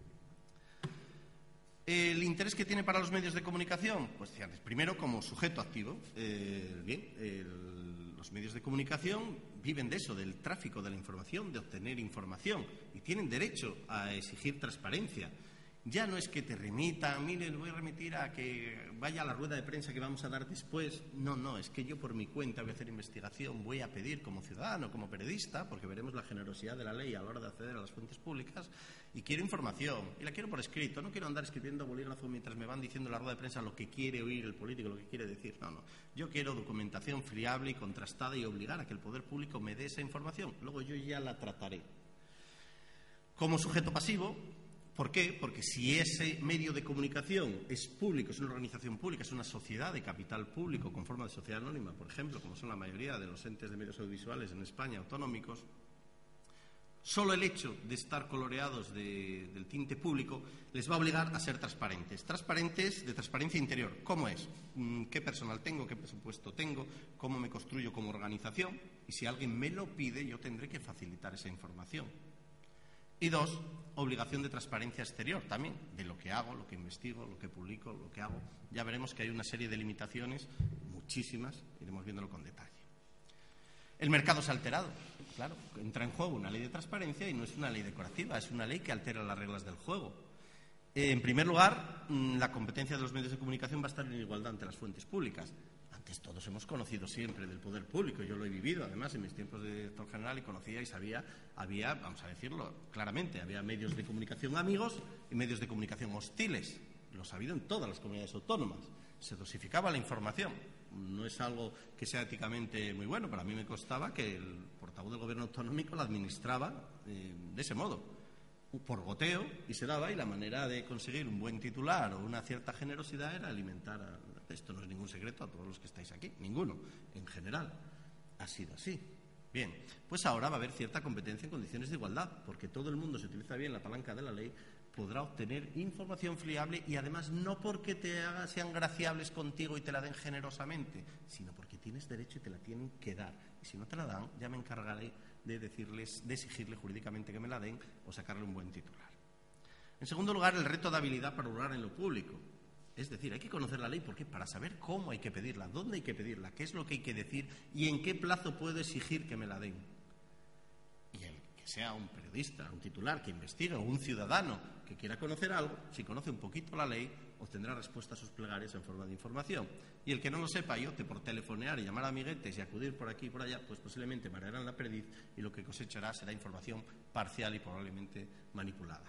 ¿El interés que tiene para los medios de comunicación? Pues primero como sujeto activo. Eh, bien, el, los medios de comunicación viven de eso, del tráfico de la información, de obtener información, y tienen derecho a exigir transparencia. Ya no es que te remita, mire, le voy a remitir a que vaya a la rueda de prensa que vamos a dar después. No, no, es que yo por mi cuenta voy a hacer investigación, voy a pedir como ciudadano, como periodista, porque veremos la generosidad de la ley a la hora de acceder a las fuentes públicas, y quiero información, y la quiero por escrito. No quiero andar escribiendo bolígrafo mientras me van diciendo en la rueda de prensa lo que quiere oír el político, lo que quiere decir. No, no. Yo quiero documentación fiable y contrastada y obligar a que el poder público me dé esa información. Luego yo ya la trataré. Como sujeto pasivo, ¿por qué? Porque si ese medio de comunicación es público, es una organización pública, es una sociedad de capital público con forma de sociedad anónima, por ejemplo, como son la mayoría de los entes de medios audiovisuales en España autonómicos, Solo el hecho de estar coloreados de, del tinte público les va a obligar a ser transparentes. Transparentes de transparencia interior. ¿Cómo es? ¿Qué personal tengo? ¿Qué presupuesto tengo? ¿Cómo me construyo como organización? Y si alguien me lo pide, yo tendré que facilitar esa información. Y dos, obligación de transparencia exterior también, de lo que hago, lo que investigo, lo que publico, lo que hago. Ya veremos que hay una serie de limitaciones, muchísimas, iremos viéndolo con detalle. El mercado se ha alterado, claro, entra en juego una ley de transparencia y no es una ley decorativa, es una ley que altera las reglas del juego. Eh, en primer lugar, la competencia de los medios de comunicación va a estar en igualdad ante las fuentes públicas. Antes todos hemos conocido siempre del poder público, yo lo he vivido, además, en mis tiempos de director general y conocía y sabía, había, vamos a decirlo claramente, había medios de comunicación amigos y medios de comunicación hostiles. Lo ha habido en todas las comunidades autónomas. Se dosificaba la información. No es algo que sea éticamente muy bueno, pero a mí me constaba que el portavoz del gobierno autonómico la administraba eh, de ese modo, por goteo, y se daba, y la manera de conseguir un buen titular o una cierta generosidad era alimentar a... Esto no es ningún secreto a todos los que estáis aquí, ninguno, en general. Ha sido así. Bien, pues ahora va a haber cierta competencia en condiciones de igualdad, porque todo el mundo, si utiliza bien la palanca de la ley, podrá obtener información fiable y además no porque te haga, sean graciables contigo y te la den generosamente, sino porque tienes derecho y te la tienen que dar. Y si no te la dan, ya me encargaré de decirles, de exigirle jurídicamente que me la den o sacarle un buen titular. En segundo lugar, el reto de habilidad para orar en lo público. Es decir, hay que conocer la ley, ¿por qué? Para saber cómo hay que pedirla, dónde hay que pedirla, qué es lo que hay que decir y en qué plazo puedo exigir que me la den. Y el que sea un periodista, un titular que investigue o un ciudadano que quiera conocer algo, si conoce un poquito la ley, obtendrá respuesta a sus plegarias en forma de información. Y el que no lo sepa, y opte por telefonear y llamar a amiguetes y acudir por aquí y por allá, pues posiblemente mareará en la perdiz y lo que cosechará será información parcial y probablemente manipulada.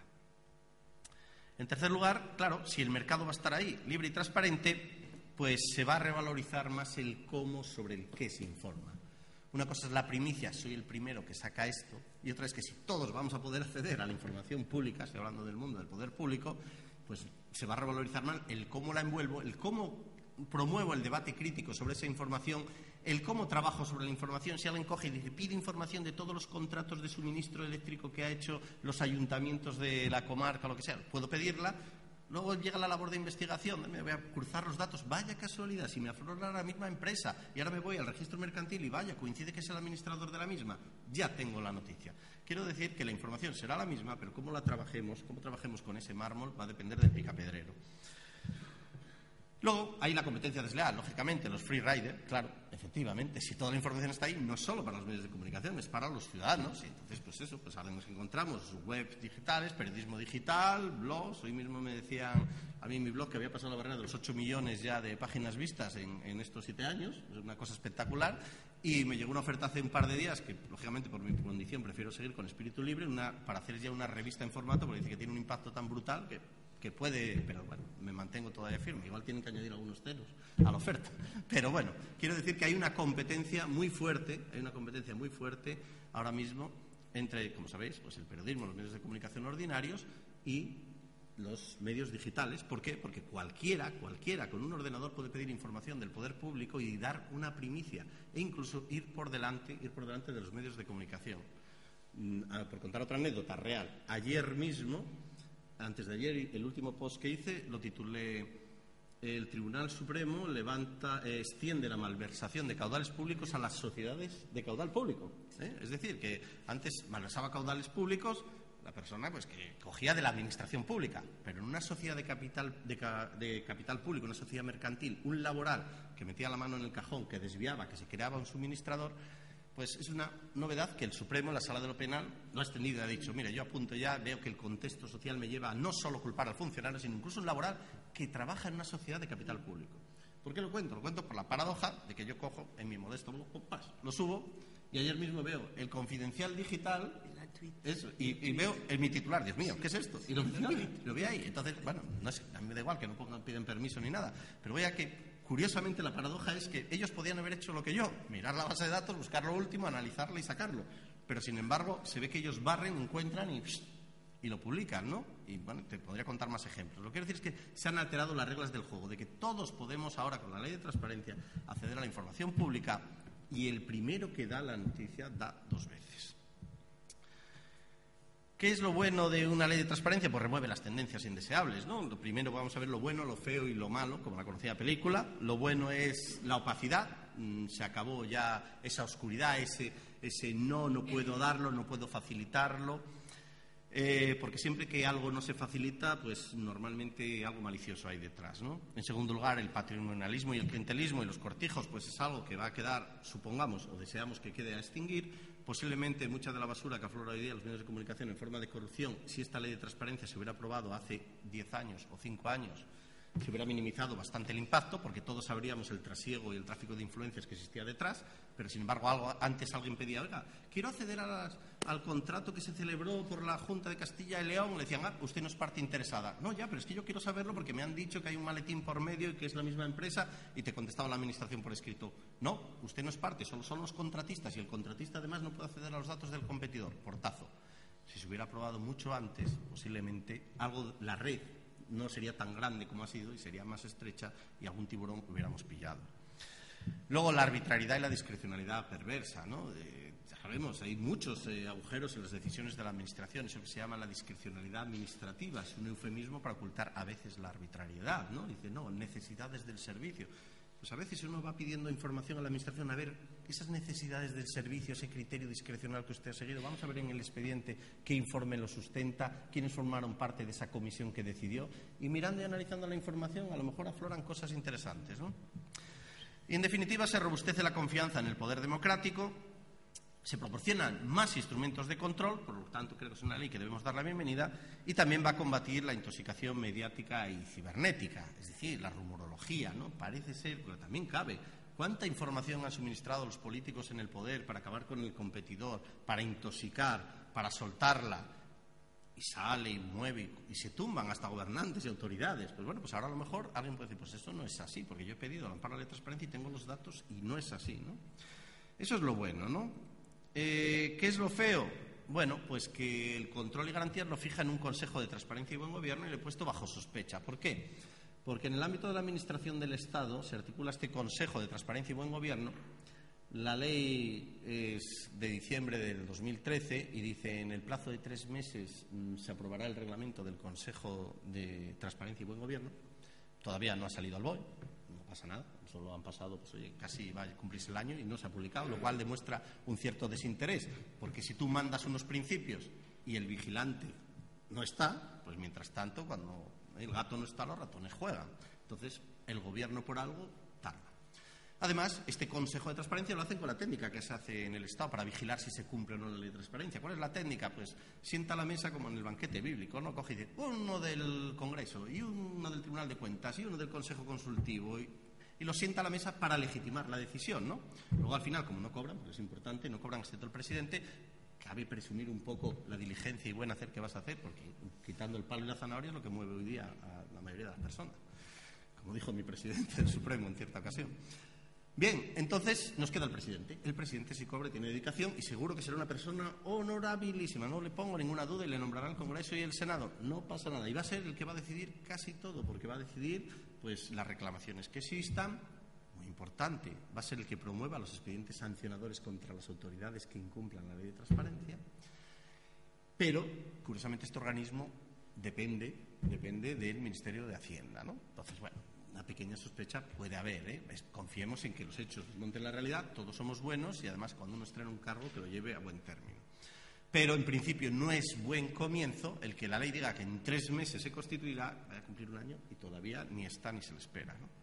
En tercer lugar, claro, si el mercado va a estar ahí, libre y transparente, pues se va a revalorizar más el cómo sobre el qué se informa. Una cosa es la primicia, soy el primero que saca esto, y otra es que si todos vamos a poder acceder a la información pública, estoy hablando del mundo del poder público, pues se va a revalorizar más el cómo la envuelvo, el cómo promuevo el debate crítico sobre esa información, el cómo trabajo sobre la información. Si alguien coge y dice, pide información de todos los contratos de suministro eléctrico que ha hecho los ayuntamientos de la comarca, lo que sea, puedo pedirla. Luego llega la labor de investigación, me voy a cruzar los datos, vaya casualidad, si me aflora la misma empresa y ahora me voy al registro mercantil y vaya, coincide que es el administrador de la misma, ya tengo la noticia. Quiero decir que la información será la misma, pero cómo la trabajemos, cómo trabajemos con ese mármol va a depender del picapedrero. Luego hay la competencia desleal, lógicamente, los free riders, claro, efectivamente, si toda la información está ahí, no solo para los medios de comunicación, es para los ciudadanos. Y entonces, pues eso, pues ahora nos encontramos webs digitales, periodismo digital, blogs. Hoy mismo me decían a mí en mi blog que había pasado la barrera de los ocho millones ya de páginas vistas en, en estos siete años, es una cosa espectacular. Y me llegó una oferta hace un par de días, que lógicamente por mi condición prefiero seguir con espíritu libre, una, para hacer ya una revista en formato, porque dice que tiene un impacto tan brutal que... que puede, pero bueno, me mantengo todavía firme. Igual tienen que añadir algunos ceros a la oferta. Pero bueno, quiero decir que hay una competencia muy fuerte, hay una competencia muy fuerte ahora mismo entre, como sabéis, pues el periodismo, los medios de comunicación ordinarios y los medios digitales. ¿Por qué? Porque cualquiera, cualquiera con un ordenador puede pedir información del poder público y dar una primicia e incluso ir por delante, ir por delante de los medios de comunicación. Por contar otra anécdota real, ayer mismo, antes de ayer, el último post que hice lo titulé El Tribunal Supremo levanta, eh, extiende la malversación de caudales públicos a las sociedades de caudal público. ¿eh? Es decir, que antes malversaba caudales públicos la persona pues que cogía de la administración pública, pero en una sociedad de capital, de, de capital público, una sociedad mercantil, un laboral que metía la mano en el cajón, que desviaba, que se creaba un suministrador, pues es una novedad que el Supremo, en la Sala de lo Penal, lo ha extendido y ha dicho, mire, yo apunto ya, veo que el contexto social me lleva a no solo culpar al funcionario, sino incluso un laboral que trabaja en una sociedad de capital público. ¿Por qué lo cuento? Lo cuento por la paradoja de que yo cojo en mi modesto blog, lo subo, y ayer mismo veo el Confidencial Digital, eso, y, y veo en mi titular, Dios mío, ¿qué es esto? Y lo, lo veo ahí. Entonces, bueno, no sé, a mí me da igual que no pongan, piden permiso ni nada, pero voy a que... Curiosamente, la paradoja es que ellos podían haber hecho lo que yo, mirar la base de datos, buscar lo último, analizarla y sacarlo. Pero, sin embargo, se ve que ellos barren, encuentran y, y lo publican, ¿no? Y, bueno, te podría contar más ejemplos. Lo que quiero decir es que se han alterado las reglas del juego, de que todos podemos ahora, con la ley de transparencia, acceder a la información pública y el primero que da la noticia da dos veces. ¿Qué es lo bueno de una ley de transparencia? Pues remueve las tendencias indeseables, ¿no? Lo primero vamos a ver lo bueno, lo feo y lo malo, como la conocida película. Lo bueno es la opacidad. Se acabó ya esa oscuridad, ese, ese no, no puedo darlo, no puedo facilitarlo. Eh, porque siempre que algo no se facilita, pues normalmente algo malicioso hay detrás, ¿no? En segundo lugar, el patrimonialismo y el clientelismo y los cortijos, pues es algo que va a quedar, supongamos, o deseamos que quede a extinguir. Posiblemente mucha de la basura que aflora hoy día en los medios de comunicación en forma de corrupción, si esta ley de transparencia se hubiera aprobado hace diez años o cinco años, se hubiera minimizado bastante el impacto, porque todos sabríamos el trasiego y el tráfico de influencias que existía detrás, pero sin embargo algo, antes alguien pedía, oiga, quiero acceder a las, al contrato que se celebró por la Junta de Castilla y León, le decían, ah, usted no es parte interesada. No, ya, pero es que yo quiero saberlo porque me han dicho que hay un maletín por medio y que es la misma empresa, y te contestaba la administración por escrito, no, usted no es parte, solo son los contratistas, y el contratista además no puede acceder a los datos del competidor, portazo. Si se hubiera aprobado mucho antes, posiblemente algo, la red no sería tan grande como ha sido y sería más estrecha y algún tiburón hubiéramos pillado. Luego, la arbitrariedad y la discrecionalidad perversa, ¿no? Eh, ya sabemos, hay muchos eh, agujeros en las decisiones de la Administración, eso que se llama la discrecionalidad administrativa, es un eufemismo para ocultar a veces la arbitrariedad, ¿no? Dice, no, necesidades del servicio. Pues a veces uno va pidiendo información a la Administración, a ver, esas necesidades del servicio, ese criterio discrecional que usted ha seguido, vamos a ver en el expediente qué informe lo sustenta, quiénes formaron parte de esa comisión que decidió, y mirando y analizando la información a lo mejor afloran cosas interesantes, ¿no? Y en definitiva se robustece la confianza en el poder democrático, se proporcionan más instrumentos de control, por lo tanto creo que es una ley que debemos dar la bienvenida, y también va a combatir la intoxicación mediática y cibernética, es decir, la rumorología, ¿no? Parece ser, pero también cabe, ¿cuánta información han suministrado los políticos en el poder para acabar con el competidor, para intoxicar, para soltarla? Y sale y mueve y se tumban hasta gobernantes y autoridades. Pues bueno, pues ahora a lo mejor alguien puede decir, pues esto no es así, porque yo he pedido el amparo de transparencia y tengo los datos y no es así, ¿no? Eso es lo bueno, ¿no? Eh, ¿Qué es lo feo? Bueno, pues que el control y garantías lo fija en un Consejo de Transparencia y Buen Gobierno y lo he puesto bajo sospecha. ¿Por qué? Porque en el ámbito de la Administración del Estado se articula este Consejo de Transparencia y Buen Gobierno. La ley es de diciembre del dos mil trece y dice en el plazo de tres meses mmm, se aprobará el reglamento del Consejo de Transparencia y Buen Gobierno. Todavía no ha salido al B O E, no pasa nada, solo han pasado, pues oye, casi va a cumplirse el año y no se ha publicado, lo cual demuestra un cierto desinterés, porque si tú mandas unos principios y el vigilante no está, pues mientras tanto, cuando el gato no está, los ratones juegan. Entonces, el Gobierno por algo tarda. Además, este Consejo de Transparencia lo hacen con la técnica que se hace en el Estado para vigilar si se cumple o no la ley de transparencia. ¿Cuál es la técnica? Pues sienta a la mesa como en el banquete bíblico, ¿no? Coge y dice, uno del Congreso y uno del Tribunal de Cuentas y uno del Consejo Consultivo y, y los sienta a la mesa para legitimar la decisión, ¿no? Luego, al final, como no cobran, porque es importante, no cobran excepto el presidente, cabe presumir un poco la diligencia y buen hacer que vas a hacer, porque quitando el palo y la zanahoria es lo que mueve hoy día a la mayoría de las personas, como dijo mi presidente del Supremo en cierta ocasión. Bien, entonces nos queda el presidente. El presidente sí cobra, tiene dedicación y seguro que será una persona honorabilísima. No le pongo ninguna duda y le nombrará el Congreso y el Senado. No pasa nada. Y va a ser el que va a decidir casi todo, porque va a decidir pues las reclamaciones que existan. Muy importante, va a ser el que promueva los expedientes sancionadores contra las autoridades que incumplan la ley de transparencia. Pero, curiosamente, este organismo depende, depende del Ministerio de Hacienda, ¿no? Entonces, bueno, una pequeña sospecha puede haber, ¿eh? Confiemos en que los hechos desmonten la realidad, todos somos buenos y además cuando uno estrena un cargo que lo lleve a buen término. Pero en principio no es buen comienzo el que la ley diga que en tres meses se constituirá, vaya a cumplir un año y todavía ni está ni se le espera, ¿no?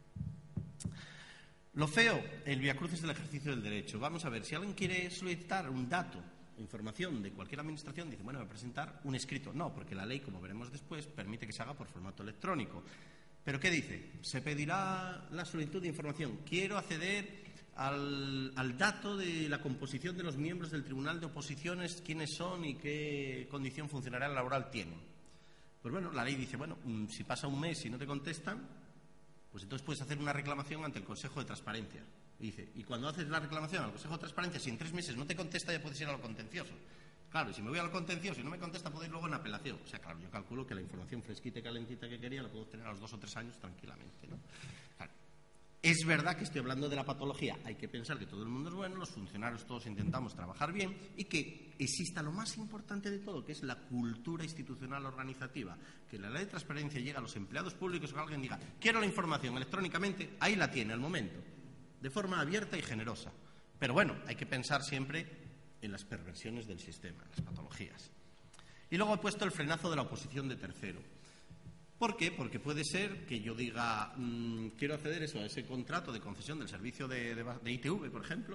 Lo feo, el viacrucis del ejercicio del derecho. Vamos a ver, si alguien quiere solicitar un dato, información de cualquier administración, dice, bueno, voy a presentar un escrito. No, porque la ley, como veremos después, permite que se haga por formato electrónico. ¿Pero qué dice? Se pedirá la solicitud de información. Quiero acceder al, al dato de la composición de los miembros del Tribunal de Oposiciones, quiénes son y qué condición funcionarial laboral tienen. Pues bueno, la ley dice, bueno, si pasa un mes y no te contestan, pues entonces puedes hacer una reclamación ante el Consejo de Transparencia. Y dice, y cuando haces la reclamación al Consejo de Transparencia, si en tres meses no te contesta, ya puedes ir a lo contencioso. Claro, y si me voy al contencioso y no me contesta, puedo ir luego en apelación. O sea, claro, yo calculo que la información fresquita y calentita que quería la puedo tener a los dos o tres años tranquilamente, ¿no? Claro. Es verdad que estoy hablando de la patología. Hay que pensar que todo el mundo es bueno, los funcionarios todos intentamos trabajar bien y que exista lo más importante de todo, que es la cultura institucional organizativa. Que la ley de transparencia llegue a los empleados públicos, que alguien diga, quiero la información electrónicamente, ahí la tiene al momento, de forma abierta y generosa. Pero bueno, hay que pensar siempre en las perversiones del sistema, en las patologías. Y luego he puesto el frenazo de la oposición de tercero. ¿Por qué? Porque puede ser que yo diga, mmm, quiero acceder eso, a ese contrato de concesión del servicio de, de, de I T V, por ejemplo,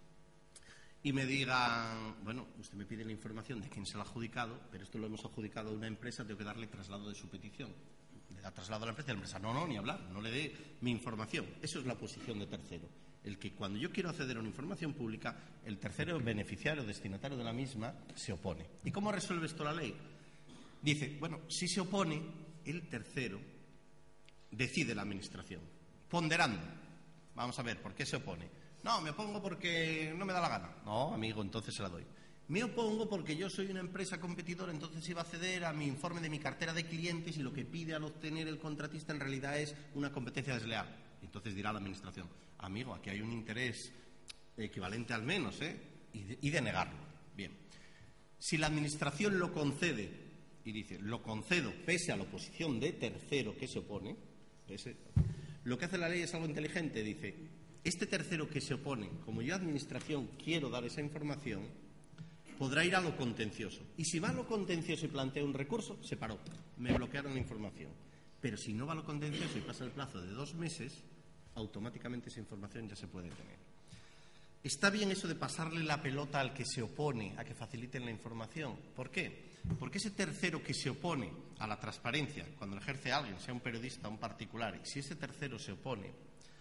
y me digan, bueno, usted me pide la información de quién se lo ha adjudicado, pero esto lo hemos adjudicado a una empresa, tengo que darle traslado de su petición. Le da traslado a la empresa y la empresa, no, no, ni hablar, no le dé mi información. Eso es la oposición de tercero. El que cuando yo quiero acceder a una información pública, el tercero beneficiario o destinatario de la misma se opone. ¿Y cómo resuelve esto la ley? Dice, bueno, si se opone, el tercero decide la administración, ponderando. Vamos a ver, ¿por qué se opone? No, me opongo porque no me da la gana. No, amigo, entonces se la doy. Me opongo porque yo soy una empresa competidora, entonces iba a acceder a mi informe de mi cartera de clientes y lo que pide al obtener el contratista en realidad es una competencia desleal. Entonces dirá la administración, amigo, aquí hay un interés equivalente al menos, ¿eh? Y de, y de negarlo. Bien. Si la administración lo concede y dice, lo concedo pese a la oposición de tercero que se opone, pese, lo que hace la ley es algo inteligente, dice, este tercero que se opone, como yo administración quiero dar esa información, podrá ir a lo contencioso. Y si va a lo contencioso y plantea un recurso, se paró, me bloquearon la información. Pero si no va a lo contencioso y pasa el plazo de dos meses, automáticamente esa información ya se puede tener. Está bien eso de pasarle la pelota al que se opone a que faciliten la información. ¿Por qué? Porque ese tercero que se opone a la transparencia, cuando lo ejerce alguien, sea un periodista o un particular, y si ese tercero se opone,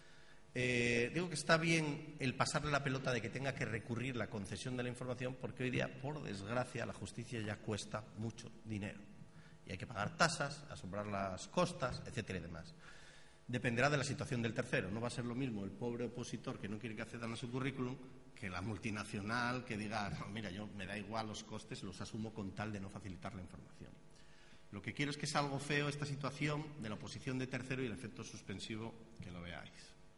eh, digo que está bien el pasarle la pelota de que tenga que recurrir la concesión de la información, porque hoy día, por desgracia, la justicia ya cuesta mucho dinero. Y hay que pagar tasas, asombrar las costas, etcétera y demás. Dependerá de la situación del tercero. No va a ser lo mismo el pobre opositor que no quiere que accedan a su currículum que la multinacional que diga, no, mira, yo me da igual los costes, los asumo con tal de no facilitar la información. Lo que quiero es que es algo feo esta situación de la oposición de tercero y el efecto suspensivo, que lo veáis.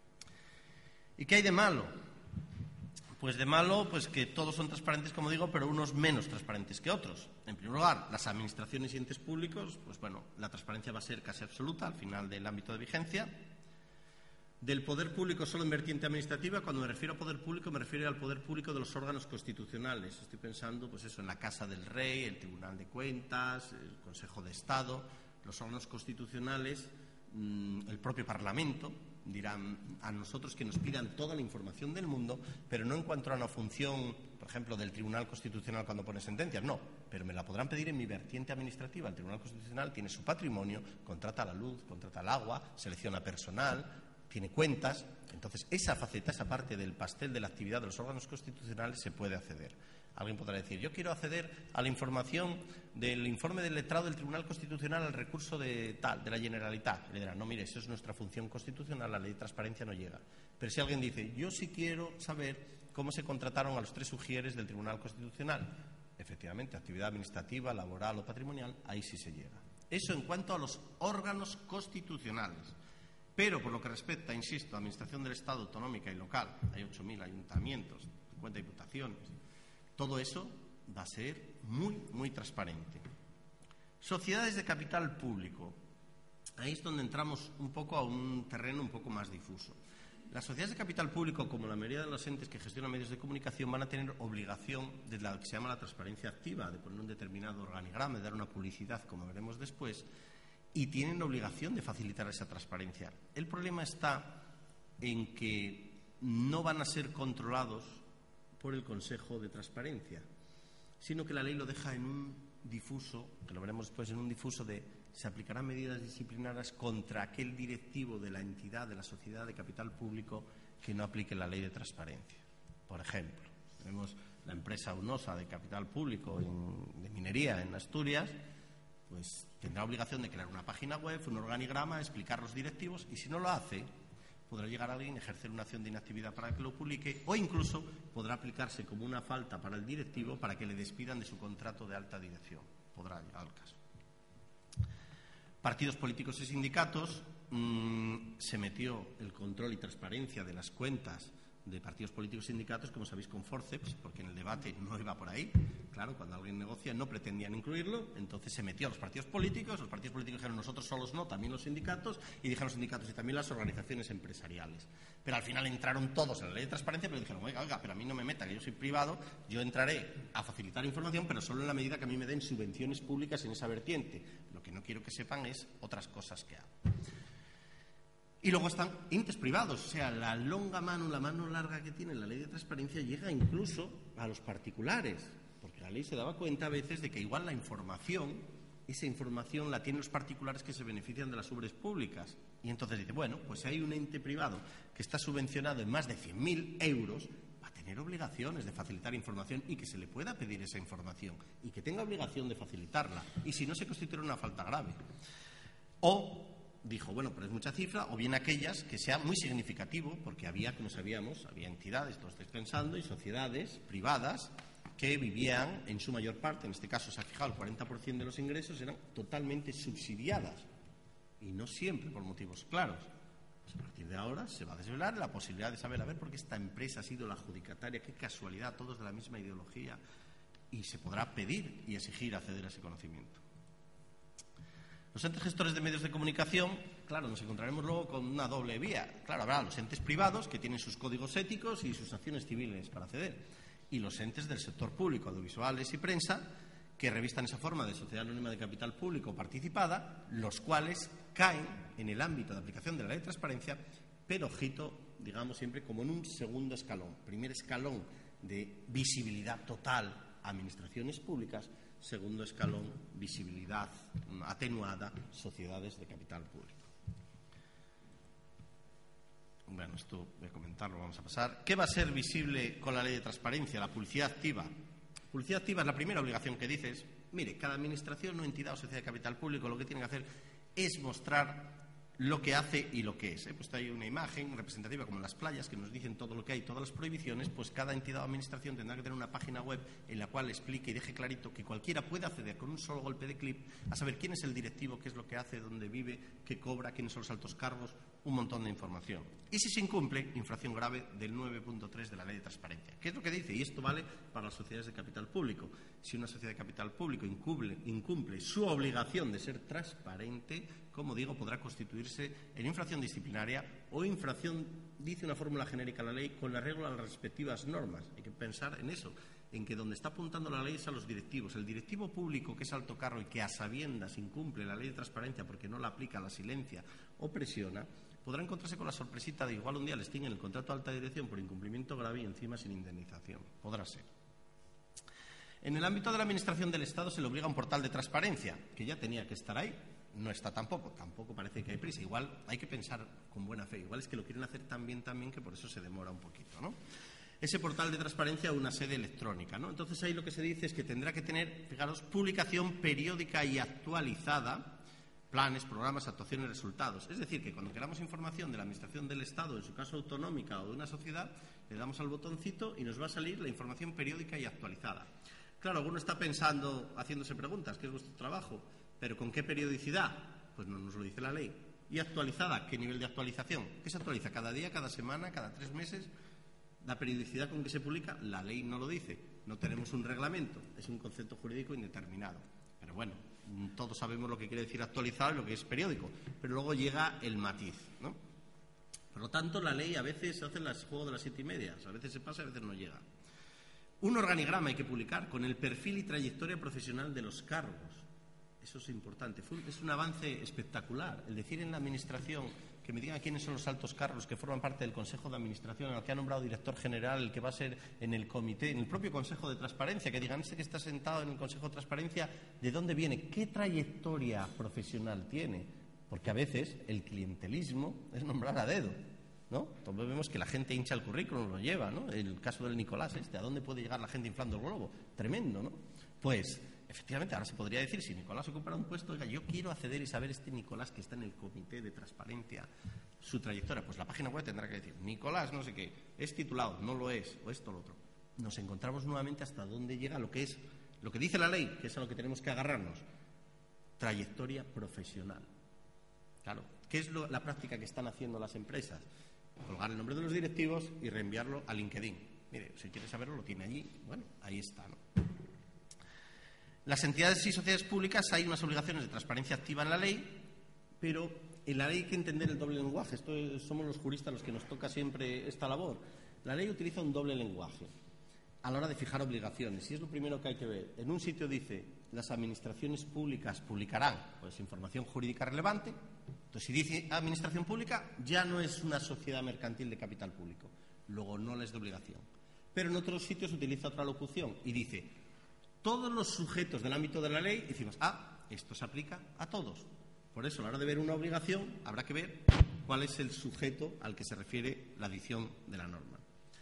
¿Y qué hay de malo? Pues de malo, pues que todos son transparentes, como digo, pero unos menos transparentes que otros. En primer lugar, las administraciones y entes públicos, pues bueno, la transparencia va a ser casi absoluta al final del ámbito de vigencia. Del poder público solo en vertiente administrativa, cuando me refiero a poder público, me refiero al poder público de los órganos constitucionales. Estoy pensando, pues eso, en la Casa del Rey, el Tribunal de Cuentas, el Consejo de Estado, los órganos constitucionales, mmm, el propio Parlamento. Dirán a nosotros que nos pidan toda la información del mundo, pero no en cuanto a una función, por ejemplo, del Tribunal Constitucional cuando pone sentencias, no, pero me la podrán pedir en mi vertiente administrativa. El Tribunal Constitucional tiene su patrimonio, contrata la luz, contrata el agua, selecciona personal, tiene cuentas. Entonces, esa faceta, esa parte del pastel de la actividad de los órganos constitucionales se puede acceder. Alguien podrá decir, yo quiero acceder a la información del informe del letrado del Tribunal Constitucional al recurso de tal, de la Generalitat. Le dirán, no, mire, eso es nuestra función constitucional, la ley de transparencia no llega. Pero si alguien dice, yo sí quiero saber cómo se contrataron a los tres ujieres del Tribunal Constitucional, efectivamente, actividad administrativa, laboral o patrimonial, ahí sí se llega. Eso en cuanto a los órganos constitucionales. Pero por lo que respecta, insisto, a la Administración del Estado autonómica y local, hay ocho mil ayuntamientos, cincuenta diputaciones. Todo eso va a ser muy, muy transparente. Sociedades de capital público. Ahí es donde entramos un poco a un terreno un poco más difuso. Las sociedades de capital público, como la mayoría de los entes que gestionan medios de comunicación, van a tener obligación de la que se llama la transparencia activa, de poner un determinado organigrama, de dar una publicidad, como veremos después, y tienen obligación de facilitar esa transparencia. El problema está en que no van a ser controlados por el Consejo de Transparencia, sino que la ley lo deja en un difuso, que lo veremos después, en un difuso de se aplicarán medidas disciplinarias contra aquel directivo de la entidad, de la sociedad de capital público que no aplique la ley de transparencia. Por ejemplo, tenemos la empresa UNOSA de capital público en, de minería en Asturias, pues tendrá obligación de crear una página web, un organigrama, explicar los directivos, y si no lo hace, podrá llegar alguien, ejercer una acción de inactividad para que lo publique, o incluso podrá aplicarse como una falta para el directivo para que le despidan de su contrato de alta dirección. Podrá llegar al caso. Partidos políticos y sindicatos, mmm, se metió el control y transparencia de las cuentas de partidos políticos y sindicatos, como sabéis, con forceps, porque en el debate no iba por ahí. Claro, cuando alguien negocia no pretendían incluirlo, entonces se metió a los partidos políticos, los partidos políticos dijeron nosotros solos no, también los sindicatos, y dijeron los sindicatos y también las organizaciones empresariales. Pero al final entraron todos en la ley de transparencia, pero dijeron, oiga, oiga, pero a mí no me meta, que yo soy privado, yo entraré a facilitar información, pero solo en la medida que a mí me den subvenciones públicas en esa vertiente. Lo que no quiero que sepan es otras cosas que hago. Y luego están entes privados, o sea, la longa mano, la mano larga que tiene la ley de transparencia llega incluso a los particulares, porque la ley se daba cuenta a veces de que igual la información, esa información la tienen los particulares que se benefician de las ubres públicas. Y entonces dice, bueno, pues si hay un ente privado que está subvencionado en más de cien mil euros, va a tener obligaciones de facilitar información y que se le pueda pedir esa información y que tenga obligación de facilitarla. Y si no, se constituirá una falta grave. O dijo, bueno, pero es mucha cifra, o bien aquellas que sea muy significativo, porque había, como sabíamos, había entidades, lo estáis pensando, y sociedades privadas que vivían en su mayor parte, en este caso se ha fijado el cuarenta por ciento de los ingresos, eran totalmente subsidiadas, y no siempre por motivos claros. Pues a partir de ahora se va a desvelar la posibilidad de saber, a ver, por qué esta empresa ha sido la adjudicataria, qué casualidad, todos de la misma ideología, y se podrá pedir y exigir acceder a ese conocimiento. Los entes gestores de medios de comunicación, claro, nos encontraremos luego con una doble vía. Claro, habrá los entes privados que tienen sus códigos éticos y sus acciones civiles para acceder, y los entes del sector público, audiovisuales y prensa, que revistan esa forma de sociedad anónima de capital público participada, los cuales caen en el ámbito de aplicación de la ley de transparencia, pero ojito, digamos siempre como en un segundo escalón. Primer escalón de visibilidad total a administraciones públicas, segundo escalón, visibilidad atenuada, sociedades de capital público. Bueno, esto voy a comentarlo, vamos a pasar. ¿Qué va a ser visible con la ley de transparencia? La publicidad activa. Publicidad activa es la primera obligación que dices. Mire, cada administración o entidad o sociedad de capital público lo que tiene que hacer es mostrar lo que hace y lo que es. He puesto ahí una imagen representativa como en las playas que nos dicen todo lo que hay, todas las prohibiciones. Pues cada entidad o administración tendrá que tener una página web en la cual explique y deje clarito que cualquiera puede acceder con un solo golpe de clip a saber quién es el directivo, qué es lo que hace, dónde vive, qué cobra, quiénes son los altos cargos, un montón de información. Y si se incumple, infracción grave del nueve punto tres de la ley de transparencia. ¿Qué es lo que dice? Y esto vale para las sociedades de capital público. Si una sociedad de capital público incumple, incumple su obligación de ser transparente, como digo, podrá constituirse en infracción disciplinaria o infracción, dice una fórmula genérica la ley, con arreglo a las respectivas normas. Hay que pensar en eso, en que donde está apuntando la ley es a los directivos. El directivo público que es alto cargo y que a sabiendas incumple la ley de transparencia porque no la aplica, la silencia o presiona, podrá encontrarse con la sorpresita de igual un día les tienen el contrato de alta dirección por incumplimiento grave y encima sin indemnización. Podrá ser. En el ámbito de la administración del Estado se le obliga a un portal de transparencia, que ya tenía que estar ahí. No está tampoco, tampoco parece que hay prisa. Igual hay que pensar con buena fe. Igual es que lo quieren hacer tan bien también que por eso se demora un poquito, ¿no? Ese portal de transparencia una sede electrónica, ¿no? Entonces ahí lo que se dice es que tendrá que tener, fijaros, publicación periódica y actualizada, planes, programas, actuaciones, resultados. Es decir, que cuando queramos información de la administración del Estado, en su caso autonómica o de una sociedad, le damos al botoncito y nos va a salir la información periódica y actualizada. Claro, alguno está pensando, haciéndose preguntas, ¿qué es vuestro trabajo? ¿Pero con qué periodicidad? Pues no nos lo dice la ley. ¿Y actualizada? ¿Qué nivel de actualización? ¿Qué se actualiza? ¿Cada día, cada semana, cada tres meses? ¿La periodicidad con que se publica? La ley no lo dice. No tenemos un reglamento. Es un concepto jurídico indeterminado. Pero bueno, todos sabemos lo que quiere decir actualizado y lo que es periódico. Pero luego llega el matiz, ¿no? Por lo tanto, la ley a veces hace el juego de las siete y media. A veces se pasa, a veces no llega. Un organigrama hay que publicar con el perfil y trayectoria profesional de los cargos. Eso es importante. Es un avance espectacular. El decir en la Administración que me digan quiénes son los altos cargos que forman parte del Consejo de Administración, en el que ha nombrado director general, el que va a ser en el comité, en el propio Consejo de Transparencia, que digan este que está sentado en el Consejo de Transparencia, ¿de dónde viene? ¿Qué trayectoria profesional tiene? Porque a veces el clientelismo es nombrar a dedo, ¿no? Entonces vemos que la gente hincha el currículum, lo lleva, ¿no? El caso del Nicolás este, ¿a dónde puede llegar la gente inflando el globo? Tremendo, ¿no? Pues efectivamente, ahora se podría decir, si Nicolás ocupara un puesto, oiga, yo quiero acceder y saber este Nicolás que está en el comité de transparencia, su trayectoria. Pues la página web tendrá que decir, Nicolás, no sé qué, es titulado, no lo es, o esto o lo otro. Nos encontramos nuevamente hasta dónde llega lo que es, lo que dice la ley, que es a lo que tenemos que agarrarnos. Trayectoria profesional. Claro, ¿Qué es lo, la práctica que están haciendo las empresas? Colgar el nombre de los directivos y reenviarlo a LinkedIn. Mire, si quiere saberlo, lo tiene allí. Bueno, ahí está, ¿no? Las entidades y sociedades públicas hay unas obligaciones de transparencia activa en la ley, pero en la ley hay que entender el doble lenguaje. Esto es, somos los juristas los que nos toca siempre esta labor. La ley utiliza un doble lenguaje a la hora de fijar obligaciones, y es lo primero que hay que ver. En un sitio dice, las administraciones públicas publicarán pues, información jurídica relevante. Entonces, si dice administración pública, ya no es una sociedad mercantil de capital público. Luego no les de obligación. Pero en otros sitios utiliza otra locución y dice, todos los sujetos del ámbito de la ley, decimos, ah, esto se aplica a todos. Por eso, a la hora de ver una obligación, habrá que ver cuál es el sujeto al que se refiere la dicción de la norma.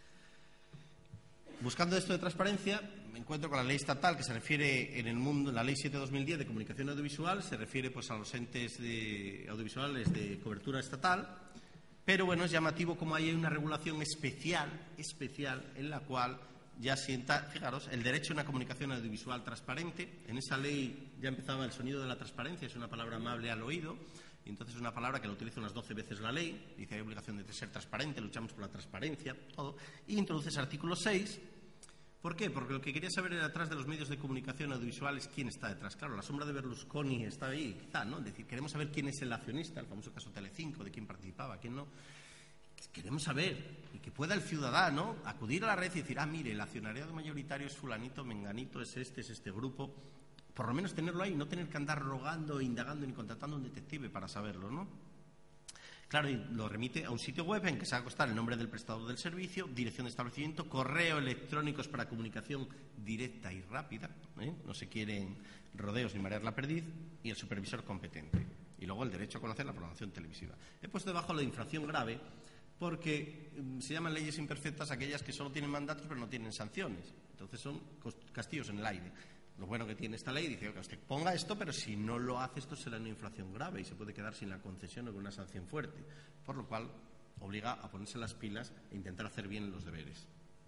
Buscando esto de transparencia, me encuentro con la ley estatal que se refiere en el mundo, la ley siete barra dos mil diez de comunicación audiovisual, se refiere pues a los entes de, audiovisuales de cobertura estatal, pero bueno, es llamativo como hay una regulación especial, especial, en la cual ya sienta, fijaros, el derecho a una comunicación audiovisual transparente. En esa ley ya empezaba el sonido de la transparencia, es una palabra amable al oído, y entonces es una palabra que la utiliza unas doce veces la ley, dice hay obligación de ser transparente, luchamos por la transparencia, todo, y introduce ese artículo seis. ¿Por qué? Porque lo que quería saber era detrás de los medios de comunicación audiovisuales quién está detrás. Claro, la sombra de Berlusconi está ahí, quizá, ¿no? Es decir, queremos saber quién es el accionista, el famoso caso Telecinco, de quién participaba, quién no. Queremos saber, y que pueda el ciudadano acudir a la red y decir, ah, mire, el accionariado mayoritario es fulanito, menganito, es este, es este grupo. Por lo menos tenerlo ahí, no tener que andar rogando, indagando ni contratando a un detective para saberlo, ¿no? Claro, y lo remite a un sitio web en que se va a constar el nombre del prestador del servicio, dirección de establecimiento, correo electrónicos para comunicación directa y rápida, ¿eh? No se quieren rodeos ni marear la perdiz, y el supervisor competente. Y luego el derecho a conocer la programación televisiva. He puesto debajo la infracción grave porque se llaman leyes imperfectas aquellas que solo tienen mandatos pero no tienen sanciones. Entonces son castillos en el aire. Lo bueno que tiene esta ley dice que usted ponga esto, pero si no lo hace, esto será una infracción grave y se puede quedar sin la concesión o con una sanción fuerte. Por lo cual, obliga a ponerse las pilas e intentar hacer bien los deberes.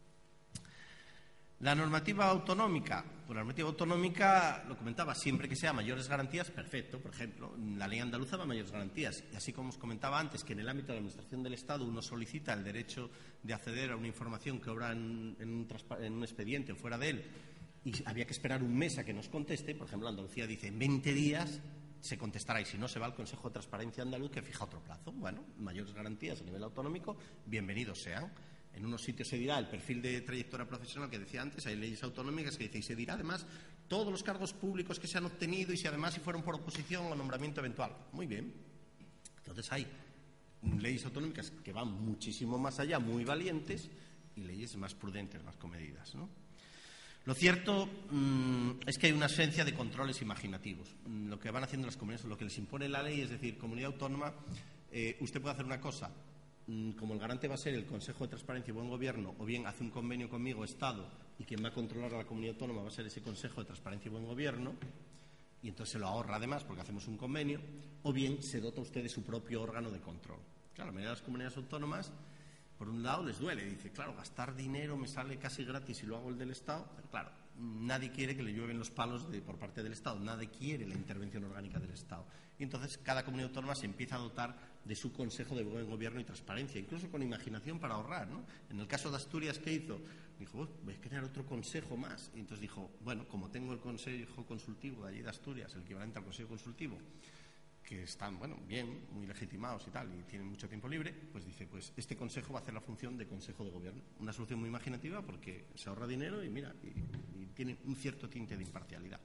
La normativa autonómica. Pues la normativa autonómica, lo comentaba, siempre que sea mayores garantías, perfecto. Por ejemplo, la ley andaluza va a mayores garantías. Y así como os comentaba antes, que en el ámbito de la administración del Estado uno solicita el derecho de acceder a una información que obra en, en, un, en un expediente o fuera de él, y había que esperar un mes a que nos conteste. Por ejemplo, Andalucía dice en veinte días se contestará, y si no se va al Consejo de Transparencia andaluz que fija otro plazo. Bueno, mayores garantías a nivel autonómico, bienvenidos sean. En unos sitios se dirá el perfil de trayectoria profesional que decía antes, hay leyes autonómicas que dice, y se dirá además todos los cargos públicos que se han obtenido y si además si fueron por oposición o nombramiento eventual. Muy bien. Entonces hay leyes autonómicas que van muchísimo más allá, muy valientes, y leyes más prudentes, más comedidas, ¿no? Lo cierto mmm, es que hay una ausencia de controles imaginativos. Mm, lo que van haciendo las comunidades, lo que les impone la ley, es decir, comunidad autónoma, eh, usted puede hacer una cosa, mm, como el garante va a ser el Consejo de Transparencia y Buen Gobierno, o bien hace un convenio conmigo, Estado, y quien va a controlar a la comunidad autónoma va a ser ese Consejo de Transparencia y Buen Gobierno, y entonces se lo ahorra además porque hacemos un convenio, o bien se dota usted de su propio órgano de control. Claro, la mayoría de las comunidades autónomas, por un lado les duele, dice, claro, gastar dinero me sale casi gratis si lo hago el del Estado, pero claro, nadie quiere que le llueven los palos de, por parte del Estado, nadie quiere la intervención orgánica del Estado. Y entonces cada comunidad autónoma se empieza a dotar de su Consejo de Buen Gobierno y Transparencia, incluso con imaginación para ahorrar, ¿no? En el caso de Asturias, ¿qué hizo? Dijo, oh, voy a crear otro consejo más. Y entonces dijo, bueno, como tengo el Consejo Consultivo de allí de Asturias, el equivalente al Consejo Consultivo, que están, bueno, bien, muy legitimados y tal, y tienen mucho tiempo libre, pues dice, pues este consejo va a hacer la función de consejo de gobierno. Una solución muy imaginativa porque se ahorra dinero y mira, y, y tiene un cierto tinte de imparcialidad.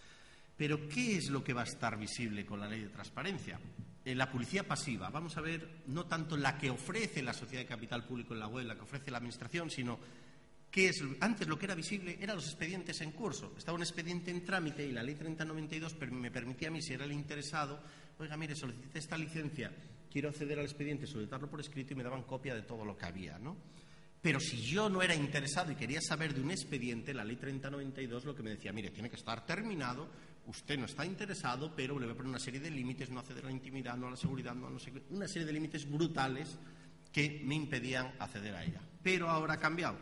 Pero, ¿qué es lo que va a estar visible con la ley de transparencia? Eh, la publicidad pasiva. Vamos a ver no tanto la que ofrece la sociedad de capital público en la web, la que ofrece la administración, sino ¿qué es? Antes lo que era visible eran los expedientes en curso. Estaba un expediente en trámite y la ley treinta noventa y dos me permitía a mí, si era el interesado, oiga, mire, solicité esta licencia, quiero acceder al expediente, solicitarlo por escrito, y me daban copia de todo lo que había, ¿no? Pero si yo no era interesado y quería saber de un expediente, la ley treinta noventa y dos lo que me decía, mire, tiene que estar terminado, usted no está interesado, pero le voy a poner una serie de límites, no acceder a la intimidad, no a la seguridad, no a no sé qué, una serie de límites brutales que me impedían acceder a ella. Pero ahora ha cambiado.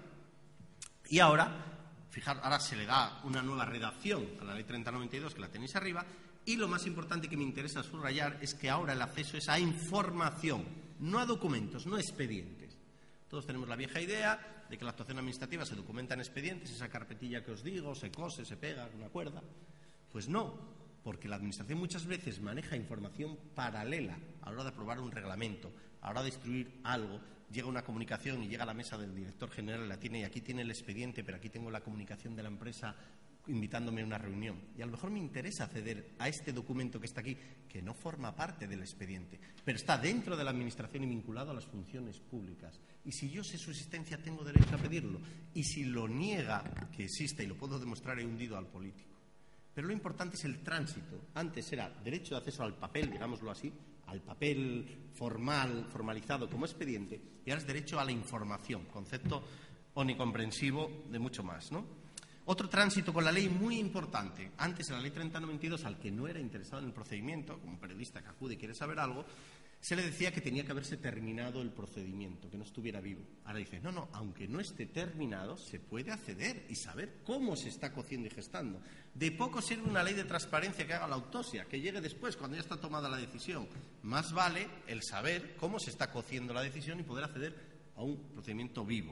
Y ahora, fijaros, ahora se le da una nueva redacción a la ley treinta noventa y dos, que la tenéis arriba, Y lo más importante que me interesa subrayar es que ahora el acceso es a información, no a documentos, no a expedientes. Todos tenemos la vieja idea de que la actuación administrativa se documenta en expedientes, esa carpetilla que os digo, se cose, se pega, una cuerda. Pues no, porque la administración muchas veces maneja información paralela a la hora de aprobar un reglamento, a la hora de instruir algo. Llega una comunicación y llega a la mesa del director general y la tiene, y aquí tiene el expediente, pero aquí tengo la comunicación de la empresa invitándome a una reunión. Y a lo mejor me interesa acceder a este documento que está aquí, que no forma parte del expediente, pero está dentro de la administración y vinculado a las funciones públicas. Y si yo sé su existencia, tengo derecho a pedirlo. Y si lo niega que existe, y lo puedo demostrar, he hundido al político. Pero lo importante es el tránsito. Antes era derecho de acceso al papel, digámoslo así, al papel formal, formalizado como expediente, y ahora es derecho a la información, concepto omnicomprensivo de mucho más, ¿no? Otro tránsito con la ley muy importante. Antes, en la ley treinta noventa y dos, al que no era interesado en el procedimiento, como un periodista que acude y quiere saber algo, se le decía que tenía que haberse terminado el procedimiento, que no estuviera vivo. Ahora dice, no, no, aunque no esté terminado, se puede acceder y saber cómo se está cociendo y gestando. De poco sirve una ley de transparencia que haga la autopsia, que llegue después, cuando ya está tomada la decisión. Más vale el saber cómo se está cociendo la decisión y poder acceder a un procedimiento vivo.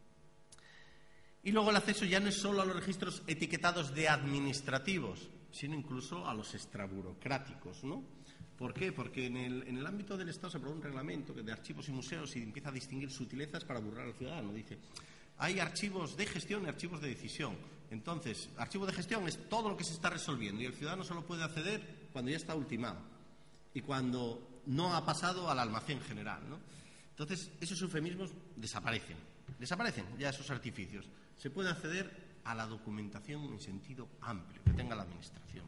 Y luego el acceso ya no es solo a los registros etiquetados de administrativos, sino incluso a los extraburocráticos, ¿no? ¿Por qué? Porque en el, en el ámbito del Estado se aprobó un reglamento de archivos y museos y empieza a distinguir sutilezas para burlar al ciudadano. Dice, hay archivos de gestión y archivos de decisión. Entonces, archivo de gestión es todo lo que se está resolviendo y el ciudadano solo puede acceder cuando ya está ultimado y cuando no ha pasado al almacén general, ¿no? Entonces, esos eufemismos desaparecen. Desaparecen ya esos artificios. Se puede acceder a la documentación en sentido amplio que tenga la Administración.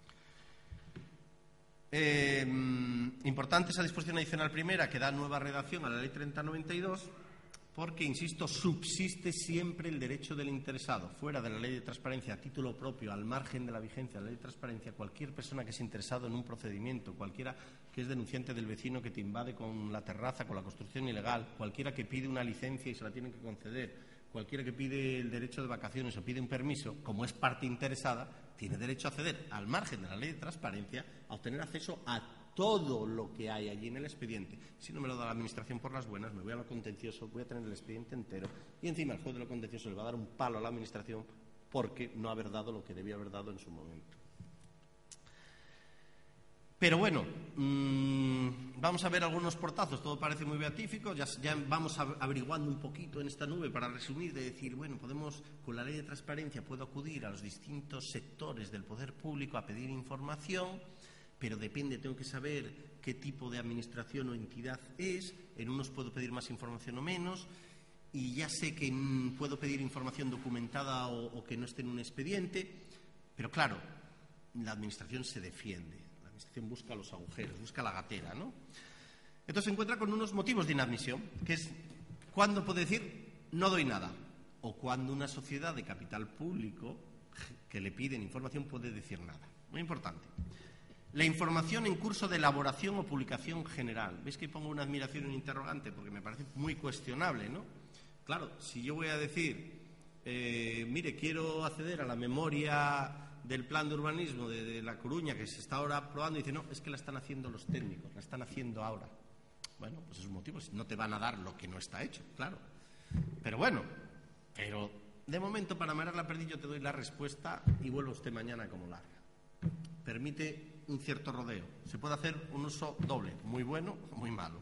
Eh, importante esa disposición adicional primera que da nueva redacción a la Ley treinta noventa y dos porque, insisto, subsiste siempre el derecho del interesado. Fuera de la Ley de Transparencia, a título propio, al margen de la vigencia de la Ley de Transparencia, cualquier persona que es interesado en un procedimiento, cualquiera que es denunciante del vecino que te invade con la terraza, con la construcción ilegal, cualquiera que pide una licencia y se la tienen que conceder, cualquiera que pide el derecho de vacaciones o pide un permiso, como es parte interesada, tiene derecho a acceder, al margen de la Ley de Transparencia, a obtener acceso a todo lo que hay allí en el expediente. Si no me lo da la Administración por las buenas, me voy a lo contencioso, voy a tener el expediente entero y encima el juez de lo contencioso le va a dar un palo a la Administración porque no haber dado lo que debía haber dado en su momento. Pero bueno, mmm, vamos a ver algunos portazos, todo parece muy beatífico, ya, ya vamos averiguando un poquito en esta nube para resumir, de decir, bueno, podemos, con la Ley de Transparencia puedo acudir a los distintos sectores del poder público a pedir información, pero depende, tengo que saber qué tipo de administración o entidad es, en unos puedo pedir más información o menos, y ya sé que mmm, puedo pedir información documentada o, o que no esté en un expediente, pero claro, la Administración se defiende. La Administración busca los agujeros, busca la gatera, ¿no? Entonces se encuentra con unos motivos de inadmisión, que es cuando puede decir no doy nada, o cuando una sociedad de capital público que le piden información puede decir nada. Muy importante. La información en curso de elaboración o publicación general. ¿Veis que pongo una admiración y un interrogante? Porque me parece muy cuestionable, ¿no? Claro, si yo voy a decir, eh, mire, quiero acceder a la memoria del plan de urbanismo de, de La Coruña que se está ahora aprobando, y dice, no, es que la están haciendo los técnicos, la están haciendo ahora. Bueno, pues es un motivo, no te van a dar lo que no está hecho, claro. Pero bueno, pero de momento, para amarrar la perdiz, yo te doy la respuesta y vuelvo usted mañana como larga. Permite un cierto rodeo. Se puede hacer un uso doble, muy bueno o muy malo.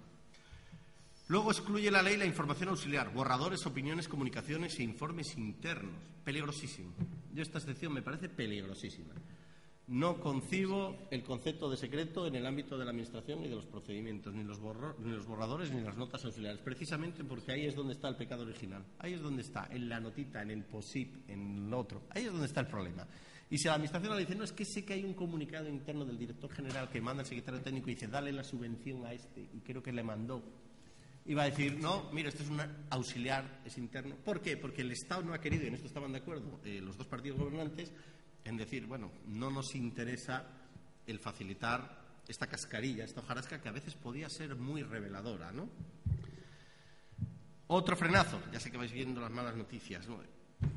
Luego excluye la ley la información auxiliar, borradores, opiniones, comunicaciones e informes internos. Peligrosísimo. Yo esta excepción me parece peligrosísima. No concibo el concepto de secreto en el ámbito de la Administración ni de los procedimientos, ni los, borro, ni los borradores ni las notas auxiliares, precisamente porque ahí es donde está el pecado original. Ahí es donde está, en la notita, en el POSIP, en lo otro. Ahí es donde está el problema. Y si a la Administración le dice, no, es que sé que hay un comunicado interno del director general que manda al secretario técnico y dice, dale la subvención a este, y creo que le mandó, y va a decir, no, mira, esto es un auxiliar, es interno. ¿Por qué? Porque el Estado no ha querido, y en esto estaban de acuerdo eh, los dos partidos gobernantes, en decir, bueno, no nos interesa el facilitar esta cascarilla, esta hojarasca que a veces podía ser muy reveladora, ¿no? Otro frenazo, ya sé que vais viendo las malas noticias, ¿no?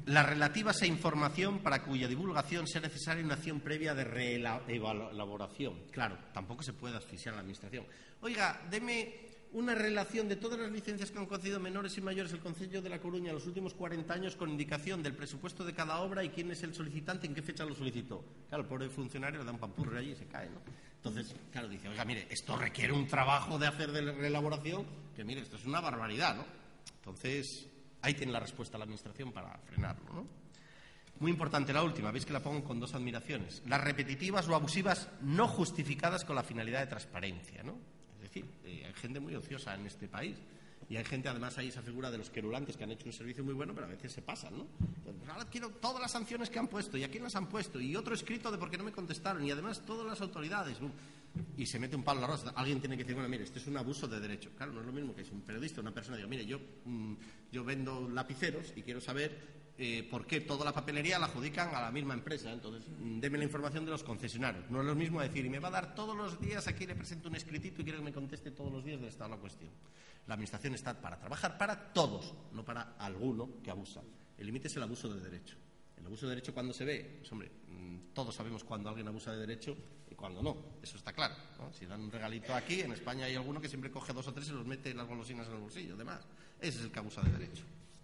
las relativas a información para cuya divulgación sea necesaria una acción previa de reelaboración. Claro, tampoco se puede asfixiar a la Administración. Oiga, deme una relación de todas las licencias que han concedido menores y mayores el Concello de La Coruña en los últimos cuarenta años con indicación del presupuesto de cada obra y quién es el solicitante, en qué fecha lo solicitó. Claro, el pobre funcionario le da un pampurro allí y se cae, ¿no? Entonces, claro, dice, oiga, mire, esto requiere un trabajo de hacer de reelaboración que, mire, esto es una barbaridad, ¿no? Entonces, ahí tiene la respuesta a la Administración para frenarlo, ¿no? Muy importante la última, veis que la pongo con dos admiraciones. Las repetitivas o abusivas no justificadas con la finalidad de transparencia, ¿no? Es decir, eh, hay gente muy ociosa en este país y hay gente, además, hay esa figura de los querulantes que han hecho un servicio muy bueno, pero a veces se pasan, ¿no? Entonces, ahora quiero todas las sanciones que han puesto y a quién las han puesto y otro escrito de por qué no me contestaron y además todas las autoridades. Boom. Y se mete un palo en la rosa. Alguien tiene que decir, bueno, mire, esto es un abuso de derecho. Claro, no es lo mismo que si un periodista, una persona diga, mire, yo, mmm, yo vendo lapiceros y quiero saber eh, por qué toda la papelería la adjudican a la misma empresa. Entonces, mmm, deme la información de los concesionarios. No es lo mismo decir, y me va a dar todos los días, aquí le presento un escritito y quiero que me conteste todos los días del estado de la cuestión. La Administración está para trabajar para todos, no para alguno que abusa. El límite es el abuso de derecho. El abuso de derecho, ¿cuándo se ve? Pues, hombre, mmm, todos sabemos cuando alguien abusa de derecho y cuando no, eso está claro, ¿no? Si dan un regalito aquí, en España hay alguno que siempre coge dos o tres y los mete las golosinas en el bolsillo, además. Ese es el que abusa de derecho.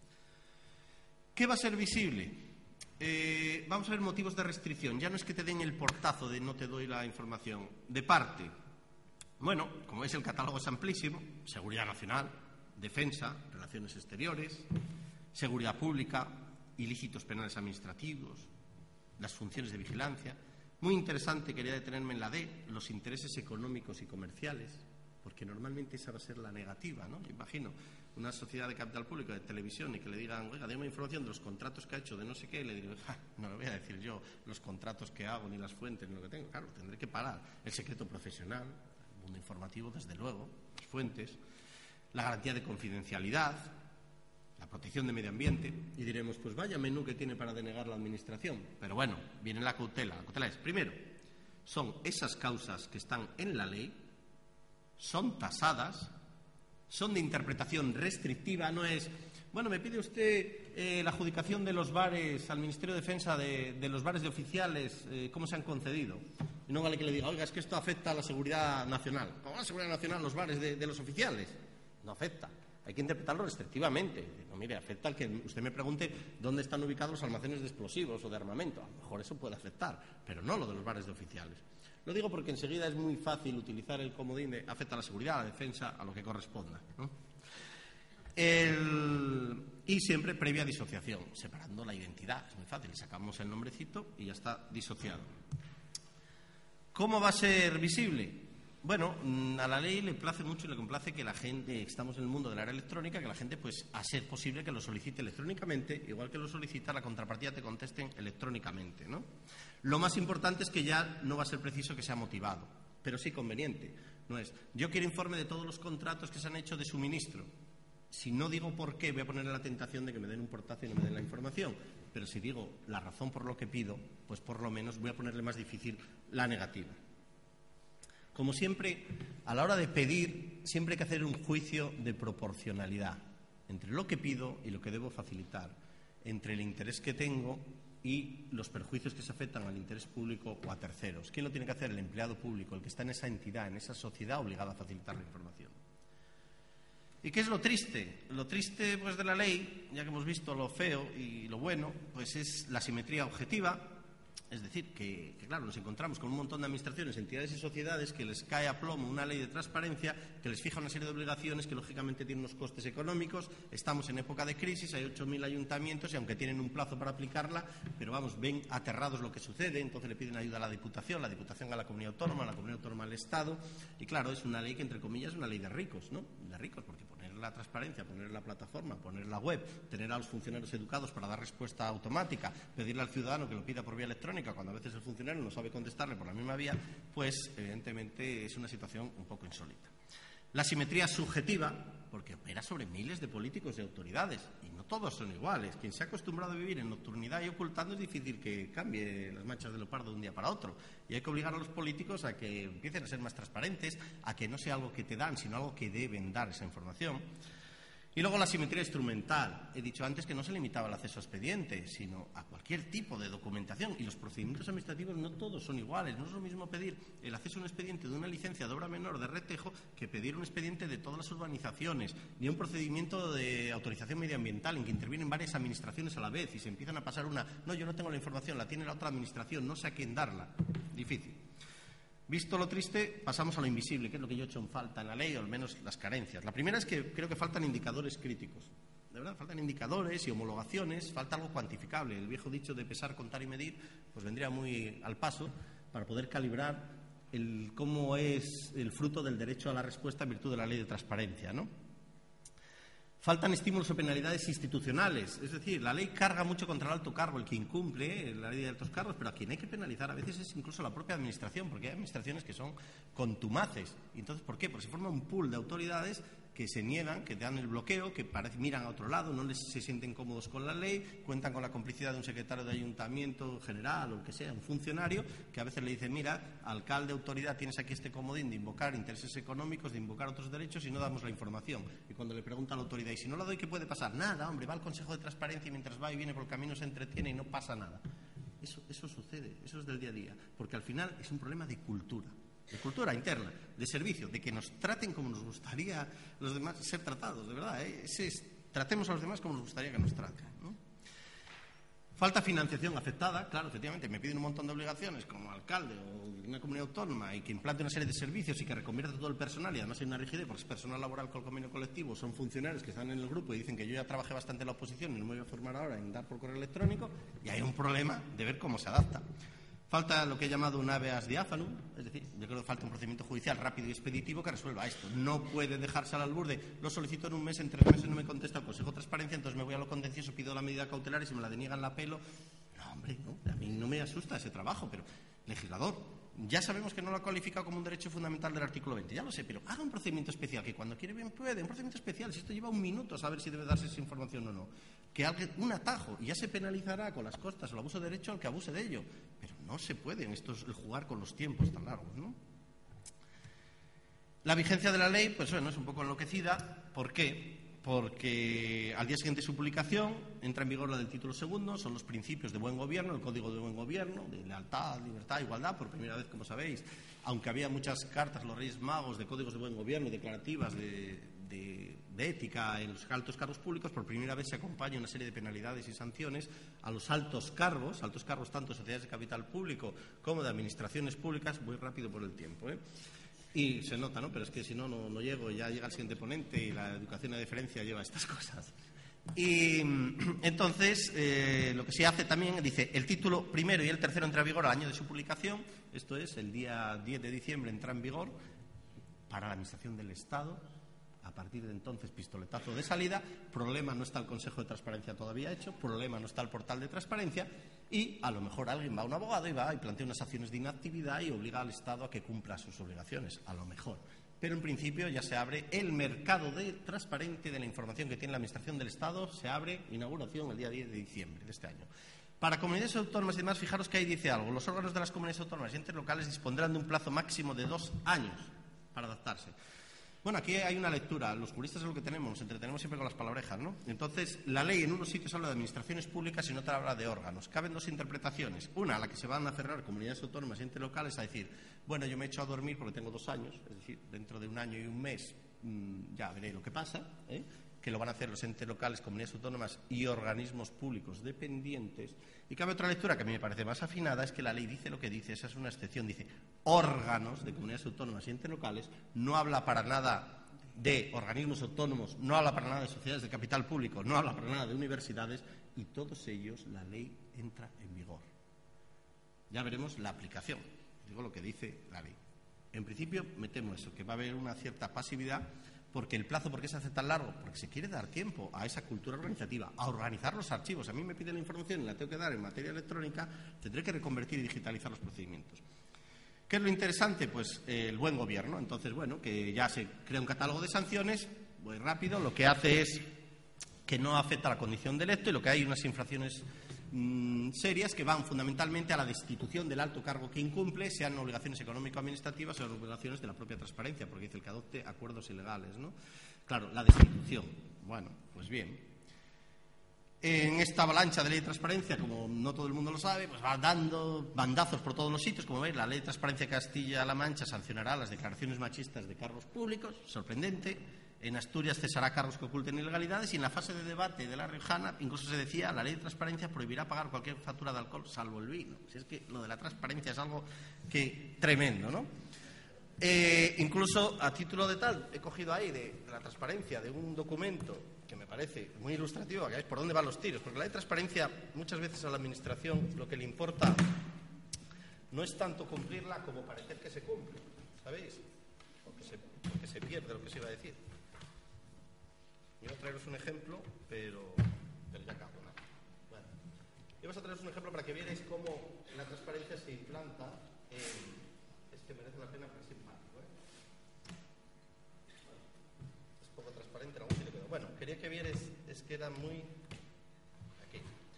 ¿Qué va a ser visible? Eh, vamos a ver motivos de restricción. Ya no es que te den el portazo de no te doy la información. De parte, bueno, como veis el catálogo es amplísimo. Seguridad nacional, defensa, relaciones exteriores, seguridad pública, ilícitos penales administrativos, las funciones de vigilancia. Muy interesante, quería detenerme en la D, los intereses económicos y comerciales, porque normalmente esa va a ser la negativa, ¿no? Yo imagino una sociedad de capital público, de televisión, y que le digan, oiga, déme información de los contratos que ha hecho, de no sé qué, y le digo, ja, no le voy a decir yo los contratos que hago, ni las fuentes, ni lo que tengo. Claro, tendré que parar. El secreto profesional, el mundo informativo, desde luego, las fuentes, la garantía de confidencialidad, la protección de medio ambiente, y diremos, pues vaya menú que tiene para denegar la Administración. Pero bueno, viene la cautela. La cautela es, primero, son esas causas que están en la ley, son tasadas, son de interpretación restrictiva, no es, bueno, me pide usted eh, la adjudicación de los bares al Ministerio de Defensa de, de los bares de oficiales, eh, ¿cómo se han concedido? Y no vale que le diga, oiga, es que esto afecta a la seguridad nacional. ¿Cómo la seguridad nacional los bares de, de los oficiales? No afecta. Hay que interpretarlo restrictivamente. No, mire, afecta al que usted me pregunte dónde están ubicados los almacenes de explosivos o de armamento. A lo mejor eso puede afectar, pero no lo de los bares de oficiales. Lo digo porque enseguida es muy fácil utilizar el comodín de afecta a la seguridad, a la defensa, a lo que corresponda, ¿no? El... Y siempre previa disociación, separando la identidad. Es muy fácil, sacamos el nombrecito y ya está disociado. ¿Cómo va a ser visible? Bueno, a la ley le place mucho y le complace que la gente, estamos en el mundo de la era electrónica, que la gente, pues, a ser posible que lo solicite electrónicamente, igual que lo solicita, la contrapartida te contesten electrónicamente, ¿no? Lo más importante es que ya no va a ser preciso que sea motivado, pero sí conveniente. No es, yo quiero informe de todos los contratos que se han hecho de suministro. Si no digo por qué, voy a poner la tentación de que me den un portazo y no me den la información. Pero si digo la razón por lo que pido, pues por lo menos voy a ponerle más difícil la negativa. Como siempre, a la hora de pedir, siempre hay que hacer un juicio de proporcionalidad entre lo que pido y lo que debo facilitar, entre el interés que tengo y los perjuicios que se afectan al interés público o a terceros. ¿Quién lo tiene que hacer? El empleado público, el que está en esa entidad, en esa sociedad obligada a facilitar la información. ¿Y qué es lo triste? Lo triste, pues, de la ley, ya que hemos visto lo feo y lo bueno, pues es la simetría objetiva. Es decir, que, que claro, nos encontramos con un montón de administraciones, entidades y sociedades que les cae a plomo una ley de transparencia, que les fija una serie de obligaciones que lógicamente tienen unos costes económicos. Estamos en época de crisis, hay ocho mil ayuntamientos y aunque tienen un plazo para aplicarla, pero vamos, ven aterrados lo que sucede, entonces le piden ayuda a la Diputación, la Diputación a la Comunidad Autónoma, la Comunidad Autónoma al Estado, y claro, es una ley que entre comillas es una ley de ricos, ¿no? De ricos, porque poner la transparencia, poner la plataforma, poner la web, tener a los funcionarios educados para dar respuesta automática, pedirle al ciudadano que lo pida por vía electrónica cuando a veces el funcionario no sabe contestarle por la misma vía, pues evidentemente es una situación un poco insólita. La simetría subjetiva, porque opera sobre miles de políticos y autoridades, y no todos son iguales. Quien se ha acostumbrado a vivir en nocturnidad y ocultando es difícil que cambie las manchas de leopardo de un día para otro. Y hay que obligar a los políticos a que empiecen a ser más transparentes, a que no sea algo que te dan, sino algo que deben dar esa información. Y luego la simetría instrumental. He dicho antes que no se limitaba el acceso a expediente, sino a cualquier tipo de documentación. Y los procedimientos administrativos no todos son iguales. No es lo mismo pedir el acceso a un expediente de una licencia de obra menor de Retejo que pedir un expediente de todas las urbanizaciones, ni un procedimiento de autorización medioambiental en que intervienen varias administraciones a la vez y se empiezan a pasar una, no, yo no tengo la información, la tiene la otra administración, no sé a quién darla. Difícil. Visto lo triste, pasamos a lo invisible, que es lo que yo he hecho en falta en la ley, o al menos las carencias. La primera es que creo que faltan indicadores críticos. De verdad, faltan indicadores y homologaciones, falta algo cuantificable. El viejo dicho de pesar, contar y medir, pues vendría muy al paso para poder calibrar el, cómo es el fruto del derecho a la respuesta en virtud de la ley de transparencia, ¿no? Faltan estímulos o penalidades institucionales, es decir, la ley carga mucho contra el alto cargo, el que incumple la ley de altos cargos, pero a quien hay que penalizar a veces es incluso la propia administración, porque hay administraciones que son contumaces. ¿Y entonces por qué? Porque se forma un pool de autoridades que se niegan, que te dan el bloqueo, que parece, miran a otro lado, no les, se sienten cómodos con la ley, cuentan con la complicidad de un secretario de ayuntamiento general o el que sea, un funcionario, que a veces le dice, mira, alcalde, autoridad, tienes aquí este comodín de invocar intereses económicos, de invocar otros derechos y no damos la información. Y cuando le pregunta a la autoridad, ¿y si no la doy, qué puede pasar? Nada, hombre, va al Consejo de Transparencia y mientras va y viene por el camino se entretiene y no pasa nada. Eso, eso sucede, eso es del día a día, porque al final es un problema de cultura. De cultura interna, de servicio, de que nos traten como nos gustaría los demás ser tratados, de verdad, ¿eh? Ese es, tratemos a los demás como nos gustaría que nos traten, ¿no? Falta financiación afectada, claro, efectivamente, me piden un montón de obligaciones como alcalde o de una comunidad autónoma y que implante una serie de servicios y que reconvierta todo el personal y además hay una rigidez porque es personal laboral con el convenio colectivo, son funcionarios que están en el grupo y dicen que yo ya trabajé bastante en la oposición y no me voy a formar ahora en dar por correo electrónico y hay un problema de ver cómo se adapta. Falta lo que he llamado un habeas diáfano, es decir, yo creo que falta un procedimiento judicial rápido y expeditivo que resuelva esto. No puede dejarse al albur de lo solicito en un mes, en tres meses no me contesta el Consejo de Transparencia, entonces me voy a lo contencioso, pido la medida cautelar y si me la deniegan la apelo. No, hombre, no, a mí no me asusta ese trabajo, pero legislador, ya sabemos que no lo ha cualificado como un derecho fundamental del artículo veinte, ya lo sé, pero haga un procedimiento especial, que cuando quiere bien puede, un procedimiento especial, si esto lleva un minuto a saber si debe darse esa información o no, que alguien, un atajo, y ya se penalizará con las costas o el abuso de derecho al que abuse de ello, pero no se puede en esto el jugar con los tiempos tan largos, ¿no? La vigencia de la ley, pues bueno, es un poco enloquecida. ¿Por qué? Porque al día siguiente de su publicación entra en vigor la del título segundo, son los principios de buen gobierno, el código de buen gobierno, de lealtad, libertad, igualdad, por primera vez, como sabéis, aunque había muchas cartas, los Reyes Magos, de códigos de buen gobierno y declarativas de, de, de ética en los altos cargos públicos, por primera vez se acompaña una serie de penalidades y sanciones a los altos cargos, altos cargos tanto de sociedades de capital público como de administraciones públicas, muy rápido por el tiempo, ¿eh? Y se nota, ¿no? Pero es que si no, no, no llego, ya llega el siguiente ponente y la educación a diferencia lleva estas cosas. Y entonces, eh, lo que se hace también, dice, el título primero y el tercero entra en vigor al año de su publicación, esto es, el día diez de diciembre entra en vigor para la Administración del Estado. A partir de entonces, pistoletazo de salida, problema, no está el Consejo de Transparencia todavía hecho, problema, no está el portal de transparencia y a lo mejor alguien va a un abogado y va y plantea unas acciones de inactividad y obliga al Estado a que cumpla sus obligaciones, a lo mejor. Pero en principio ya se abre el mercado de transparente de la información que tiene la Administración del Estado, se abre, inauguración el día diez de diciembre de este año. Para comunidades autónomas y demás, fijaros que ahí dice algo, los órganos de las comunidades autónomas y entes locales dispondrán de un plazo máximo de dos años para adaptarse. Bueno, aquí hay una lectura. Los juristas es lo que tenemos, nos entretenemos siempre con las palabrejas, ¿no? Entonces, la ley en unos sitios habla de administraciones públicas y en otra habla de órganos. Caben dos interpretaciones. Una, a la que se van a aferrar comunidades autónomas y entes locales a decir, bueno, yo me he hecho a dormir porque tengo dos años, es decir, dentro de un año y un mes mmm, ya veré lo que pasa, ¿eh? Que lo van a hacer los entes locales, comunidades autónomas y organismos públicos dependientes. Y cabe otra lectura que a mí me parece más afinada, es que la ley dice lo que dice, esa es una excepción, dice órganos de comunidades autónomas y entes locales, no habla para nada de organismos autónomos, no habla para nada de sociedades de capital público, no habla para nada de universidades y todos ellos la ley entra en vigor. Ya veremos la aplicación, digo lo que dice la ley. En principio me temo eso, que va a haber una cierta pasividad. Porque el plazo, ¿por qué se hace tan largo? Porque se quiere dar tiempo a esa cultura organizativa, a organizar los archivos. A mí me piden la información y la tengo que dar en materia electrónica, tendré que reconvertir y digitalizar los procedimientos. ¿Qué es lo interesante? Pues eh, el buen gobierno. Entonces, bueno, que ya se crea un catálogo de sanciones, muy rápido, lo que hace es que no afecta a la condición de electo y lo que hay unas infracciones mmm, serias que van fundamentalmente a la destitución del alto cargo que incumple, sean obligaciones económico-administrativas o obligaciones de la propia transparencia, porque dice el que adopte acuerdos ilegales, ¿no? Claro, la destitución. Bueno, pues bien. En esta avalancha de ley de transparencia, como no todo el mundo lo sabe, pues va dando bandazos por todos los sitios. Como veis, la ley de transparencia de Castilla-La Mancha sancionará las declaraciones machistas de cargos públicos, sorprendente. En Asturias cesará cargos que oculten ilegalidades y en la fase de debate de La Riojana incluso se decía la ley de transparencia prohibirá pagar cualquier factura de alcohol salvo el vino. Si es que lo de la transparencia es algo que tremendo, ¿no? Eh, incluso a título de tal, he cogido ahí de, de la transparencia de un documento que me parece muy ilustrativo, que veáis por dónde van los tiros, porque la ley de transparencia muchas veces a la Administración lo que le importa no es tanto cumplirla como parecer que se cumple, ¿sabéis? Porque se, porque se pierde lo que se iba a decir. Iba a traeros un ejemplo, pero, pero ya acabo, ¿no? Bueno, iba a traeros un ejemplo para que vierais cómo la transparencia se implanta en... Es que merece la pena porque es simpático, ¿eh? Bueno, es poco transparente, aún sí le quedó. Bueno, quería que vierais, es que era muy... Aquí.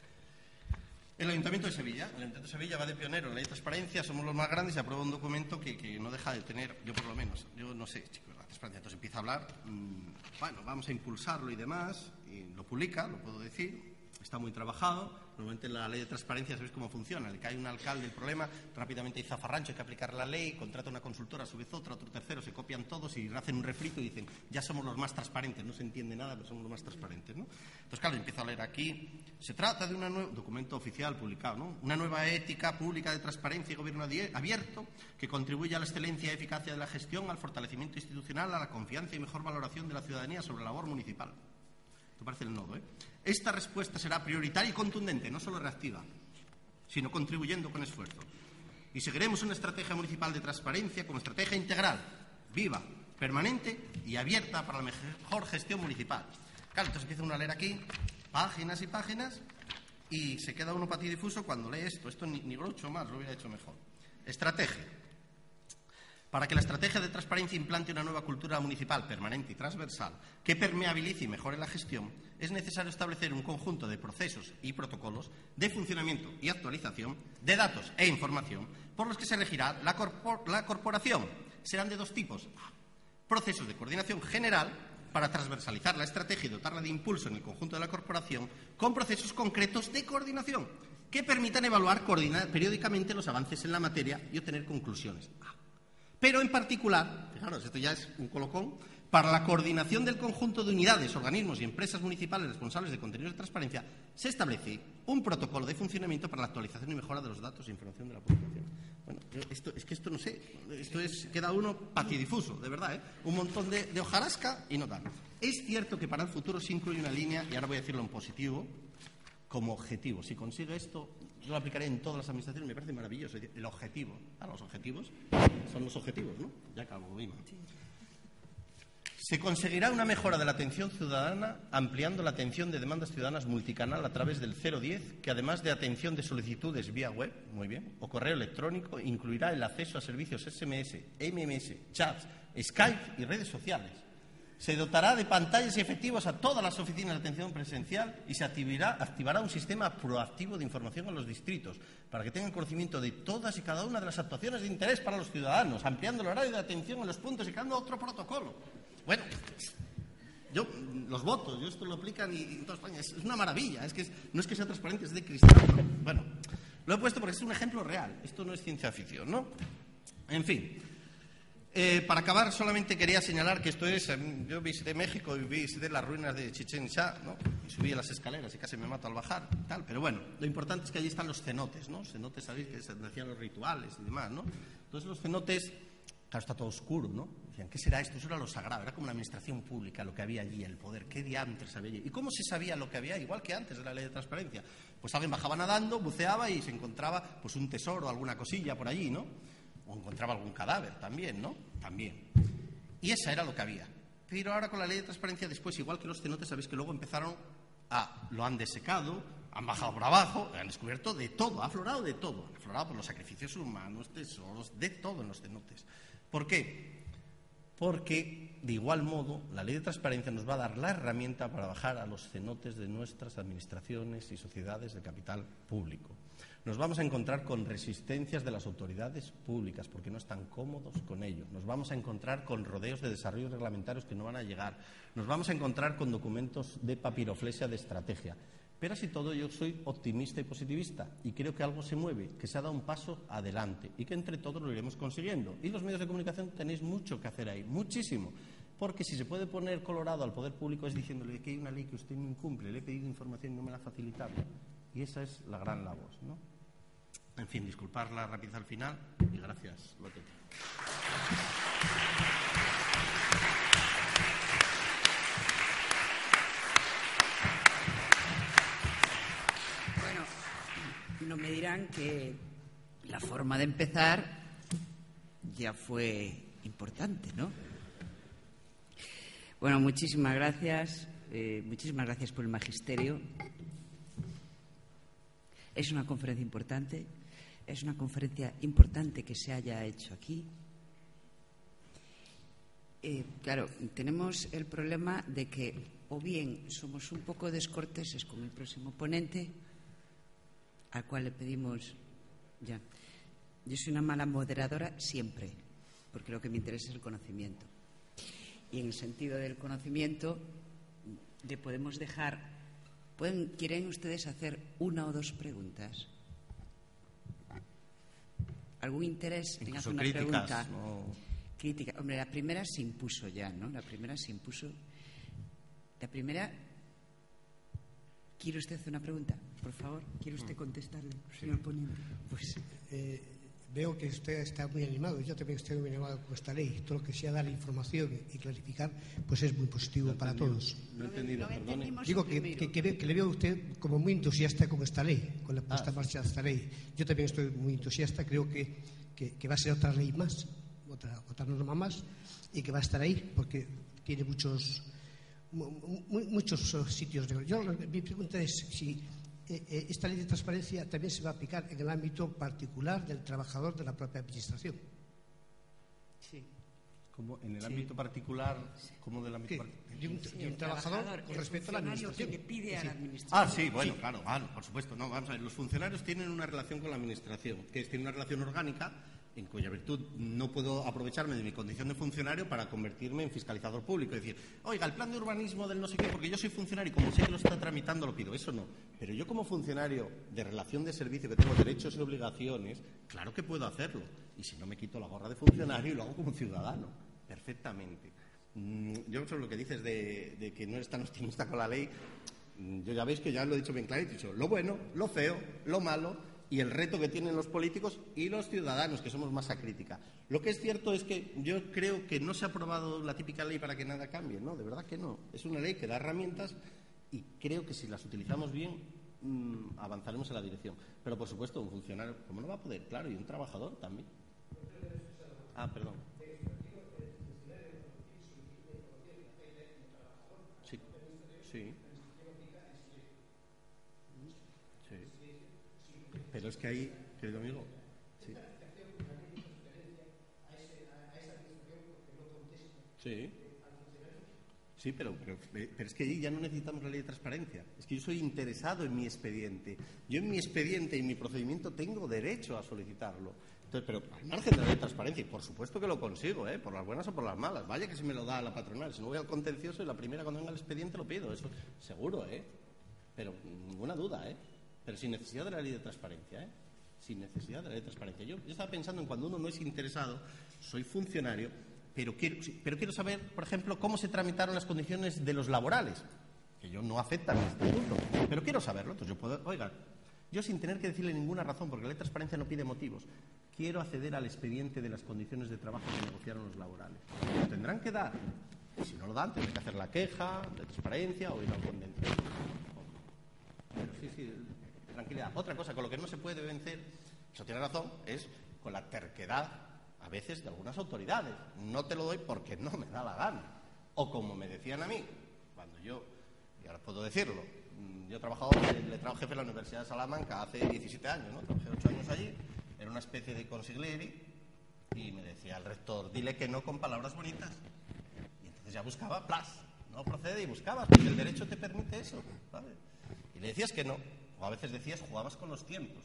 El Ayuntamiento de Sevilla. El Ayuntamiento de Sevilla va de pionero en la ley de transparencia, somos los más grandes y aprueba un documento que, que no deja de tener, yo por lo menos, yo no sé, chicos, la transparencia. Entonces empieza a hablar, mmm, bueno, vamos a impulsarlo y demás, y lo publica, lo puedo decir, está muy trabajado. Normalmente la ley de transparencia, ¿sabéis cómo funciona? Le cae un alcalde el problema, rápidamente hay zafarrancho, hay que aplicar la ley, contrata una consultora, a su vez otra, otro tercero, se copian todos y hacen un refrito y dicen, ya somos los más transparentes, no se entiende nada, pero somos los más transparentes, ¿no? Entonces, claro, empiezo a leer aquí, se trata de un nuevo documento oficial publicado, ¿no? Una nueva ética pública de transparencia y gobierno abierto que contribuye a la excelencia y eficacia de la gestión, al fortalecimiento institucional, a la confianza y mejor valoración de la ciudadanía sobre la labor municipal. Esto parece el nodo, ¿eh? Esta respuesta será prioritaria y contundente, no solo reactiva, sino contribuyendo con esfuerzo. Y seguiremos una estrategia municipal de transparencia como estrategia integral, viva, permanente y abierta para la mejor gestión municipal. Claro, entonces empieza uno a leer aquí páginas y páginas y se queda uno patidifuso cuando lee esto. Esto ni, ni brocho más, lo hubiera hecho mejor. Estrategia. Para que la estrategia de transparencia implante una nueva cultura municipal permanente y transversal que permeabilice y mejore la gestión, es necesario establecer un conjunto de procesos y protocolos de funcionamiento y actualización de datos e información por los que se regirá la, corpor la corporación. Serán de dos tipos. Procesos de coordinación general para transversalizar la estrategia y dotarla de impulso en el conjunto de la corporación, con procesos concretos de coordinación que permitan evaluar periódicamente los avances en la materia y obtener conclusiones. Pero en particular, fijaros, esto ya es un colocón, para la coordinación del conjunto de unidades, organismos y empresas municipales responsables de contenidos de transparencia, se establece un protocolo de funcionamiento para la actualización y mejora de los datos e información de la población. Bueno, esto, es que esto no sé, esto es, queda uno patidifuso, de verdad, ¿eh? Un montón de, de hojarasca y no tal. Es cierto que para el futuro se incluye una línea, y ahora voy a decirlo en positivo, como objetivo. Si consigue esto, yo lo aplicaré en todas las administraciones, me parece maravilloso. El objetivo, a los objetivos, son los objetivos, ¿no? Ya acabo, Ima. Se conseguirá una mejora de la atención ciudadana ampliando la atención de demandas ciudadanas multicanal a través del cero diez, que además de atención de solicitudes vía web, muy bien, o correo electrónico, incluirá el acceso a servicios S M S, M M S, chats, Skype y redes sociales. Se dotará de pantallas y efectivos a todas las oficinas de atención presencial y se activará, activará un sistema proactivo de información a los distritos para que tengan conocimiento de todas y cada una de las actuaciones de interés para los ciudadanos, ampliando el horario de atención en los puntos y creando otro protocolo. Bueno, yo, los votos, yo esto lo aplican y, y en toda España, es, es una maravilla, es que es, no es que sea transparente, es de cristal, ¿no? Bueno, lo he puesto porque es un ejemplo real, esto no es ciencia ficción, ¿no? En fin, eh, para acabar solamente quería señalar que esto es, yo visité México y visité las ruinas de Chichén Itzá, ¿no? Y subí a las escaleras y casi me mato al bajar, tal, pero bueno, lo importante es que allí están los cenotes, ¿no? Cenotes, sabéis que se hacían los rituales y demás, ¿no? Entonces los cenotes... Claro, está todo oscuro, ¿no? Decían, ¿qué será esto? Eso era lo sagrado, era como una administración pública, lo que había allí, el poder, ¿qué diantres había allí? ¿Y cómo se sabía lo que había? Igual que antes de la ley de transparencia. Pues alguien bajaba nadando, buceaba y se encontraba pues un tesoro, alguna cosilla por allí, ¿no? O encontraba algún cadáver también, ¿no? También. Y esa era lo que había. Pero ahora con la ley de transparencia, después, igual que los cenotes, sabéis que luego empezaron a... lo han desecado, han bajado por abajo, han descubierto de todo, ha aflorado de todo. Ha aflorado por los sacrificios humanos, tesoros, de todo en los cenotes. ¿Por qué? Porque, de igual modo, la ley de transparencia nos va a dar la herramienta para bajar a los cenotes de nuestras administraciones y sociedades de capital público. Nos vamos a encontrar con resistencias de las autoridades públicas porque no están cómodos con ello. Nos vamos a encontrar con rodeos de desarrollos reglamentarios que no van a llegar. Nos vamos a encontrar con documentos de papiroflexia de estrategia. Pero así todo yo soy optimista y positivista y creo que algo se mueve, que se ha dado un paso adelante y que entre todos lo iremos consiguiendo. Y los medios de comunicación tenéis mucho que hacer ahí, muchísimo. Porque si se puede poner colorado al poder público es diciéndole que hay una ley que usted no incumple, le he pedido información y no me la ha facilitado. Y esa es la gran labor, ¿no? En fin, disculpar la rapidez al final y gracias, Lotte. Bueno, no me dirán que la forma de empezar ya fue importante, ¿no? Bueno, muchísimas gracias, eh, muchísimas gracias por el magisterio. Es una conferencia importante. Es una conferencia importante que se haya hecho aquí. Eh, claro, tenemos el problema de que o bien somos un poco descorteses con el próximo ponente, al cual le pedimos ya. Yo soy una mala moderadora siempre, porque lo que me interesa es el conocimiento. Y en el sentido del conocimiento, le podemos dejar. ¿Pueden, ¿Quieren ustedes hacer una o dos preguntas? ¿Algún interés en hacer una pregunta? No. Crítica. Hombre, la primera se impuso ya, ¿no? La primera se impuso. La primera. ¿Quiere usted hacer una pregunta? Por favor, ¿quiere usted contestarle, señor ponente? Pues eh, veo que usted está muy animado. Yo también estoy muy animado con esta ley. Todo lo que sea dar información y clarificar, pues es muy positivo no para entendido. todos. No he entendido, perdone. Digo que, que, que, que le veo a usted como muy entusiasta con esta ley, con la puesta en marcha de esta ley. Yo también estoy muy entusiasta. Creo que, que, que va a ser otra ley más, otra, otra norma más, y que va a estar ahí porque tiene muchos, muy, muchos sitios. Yo, mi pregunta es si eh, esta ley de transparencia también se va a aplicar en el ámbito particular del trabajador de la propia administración. Sí. Como en el Sí. ámbito particular, como del ámbito Sí, particular. de un, Sí, de un el trabajador, trabajador, con el respecto a la funcionario administración. que le pide a Sí. la administración. Ah, sí, bueno, Sí. claro, claro, por supuesto. No, vamos a ver, los funcionarios tienen una relación con la administración, que es, tiene una relación orgánica, en cuya virtud no puedo aprovecharme de mi condición de funcionario para convertirme en fiscalizador público. Es decir, oiga, el plan de urbanismo del no sé qué, porque yo soy funcionario y como sé que lo está tramitando lo pido. Eso no. Pero yo como funcionario de relación de servicio, que tengo derechos y obligaciones, claro que puedo hacerlo. Y si no me quito la gorra de funcionario y lo hago como ciudadano, perfectamente. Yo sobre lo que dices de, de que no eres tan optimista con la ley, yo ya veis que ya lo he dicho bien clarito, he dicho lo bueno, lo feo, lo malo y el reto que tienen los políticos y los ciudadanos, que somos masa crítica. Lo que es cierto es que yo creo que no se ha aprobado la típica ley para que nada cambie, ¿no? De verdad que no. Es una ley que da herramientas y creo que si las utilizamos bien mmm, avanzaremos en la dirección. Pero, por supuesto, un funcionario, ¿cómo no va a poder? Claro, y un trabajador también. Ah, perdón. Sí, sí. Sí. Pero es que ahí, querido amigo, sí. Sí. Sí, pero, pero, pero es que ahí ya no necesitamos la ley de transparencia. Es que yo soy interesado en mi expediente. Yo en mi expediente y en mi procedimiento tengo derecho a solicitarlo. Entonces, pero al margen de la ley de transparencia, y por supuesto que lo consigo, ¿eh? Por las buenas o por las malas. Vaya que se me lo da a la patronal. Si no voy al contencioso y la primera cuando venga el expediente lo pido. Eso seguro, ¿eh? Pero ninguna duda, ¿eh? Pero sin necesidad de la ley de transparencia, ¿eh? Sin necesidad de la ley de transparencia. Yo, yo estaba pensando en cuando uno no es interesado, soy funcionario, pero quiero, pero quiero saber, por ejemplo, cómo se tramitaron las condiciones de los laborales, que yo no acepta mi estatuto, pero quiero saberlo. Entonces yo puedo, oiga, yo sin tener que decirle ninguna razón, porque la ley de transparencia no pide motivos, quiero acceder al expediente de las condiciones de trabajo que negociaron los laborales. Lo tendrán que dar. Y si no lo dan, tendré que hacer la queja de transparencia o ir al contencioso. Pero sí, sí, tranquilidad. Otra cosa con lo que no se puede vencer, eso tiene razón, es con la terquedad a veces de algunas autoridades. No te lo doy porque no me da la gana. O como me decían a mí, cuando yo, y ahora puedo decirlo, yo he trabajado de letrado jefe de la Universidad de Salamanca hace diecisiete años, ¿no? Trabajé ocho años allí, era una especie de consiglieri, y me decía el rector, dile que no con palabras bonitas. Y entonces ya buscaba, plas, no procede y buscabas, porque el derecho te permite eso, ¿sabes? Y le decías que no, o a veces decías, jugabas con los tiempos.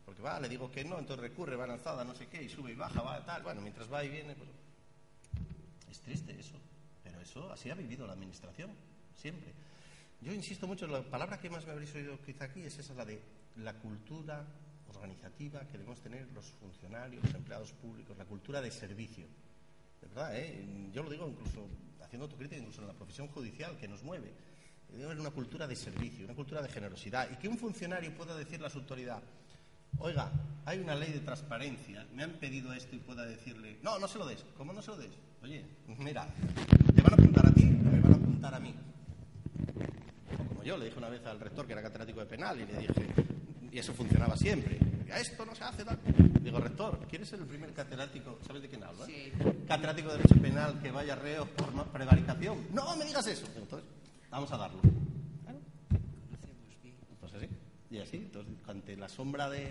Porque va, le digo que no, entonces recurre, va en alzada, no sé qué, y sube y baja, va, tal. Bueno, mientras va y viene, pues... Es triste eso, pero eso así ha vivido la administración, siempre. Yo insisto mucho, la palabra que más me habréis oído quizá aquí es esa, la de la cultura organizativa que debemos tener los funcionarios, los empleados públicos, la cultura de servicio. De verdad, ¿eh? Yo lo digo incluso haciendo autocrítica, incluso en la profesión judicial que nos mueve. Debe haber una cultura de servicio, una cultura de generosidad, y que un funcionario pueda decirle a su autoridad: oiga, hay una ley de transparencia, me han pedido esto, y pueda decirle: no, no se lo des. ¿Cómo no se lo des? Oye, mira, te van a apuntar a ti, me van a apuntar a mí. O como yo le dije una vez al rector, que era catedrático de penal, y le dije, y eso funcionaba siempre: esto no se hace tal. Digo: rector, ¿quieres ser el primer catedrático? ¿Sabes de quién hablo? Eh? Sí. Catedrático de Derecho Penal que vaya reo por prevaricación. No me digas eso. Entonces, vamos a darlo. ¿Claro? Pues así. Y así, entonces, ante la sombra de...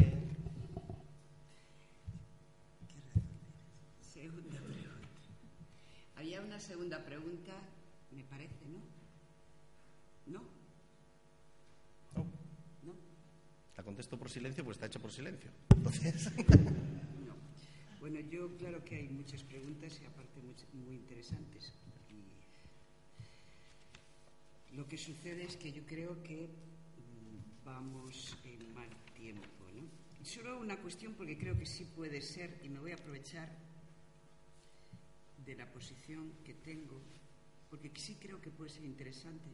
Segunda pregunta. Había una segunda pregunta, me parece, ¿no? ¿No? No. ¿No? La contesto por silencio, pues está hecha por silencio. Entonces... No. Bueno, yo claro que hay muchas preguntas y aparte muy, muy interesantes. Y lo que sucede es que yo creo que vamos en mal tiempo, ¿no? Solo una cuestión, porque creo que sí puede ser, y me voy a aprovechar de la posición que tengo, porque sí creo que puede ser interesante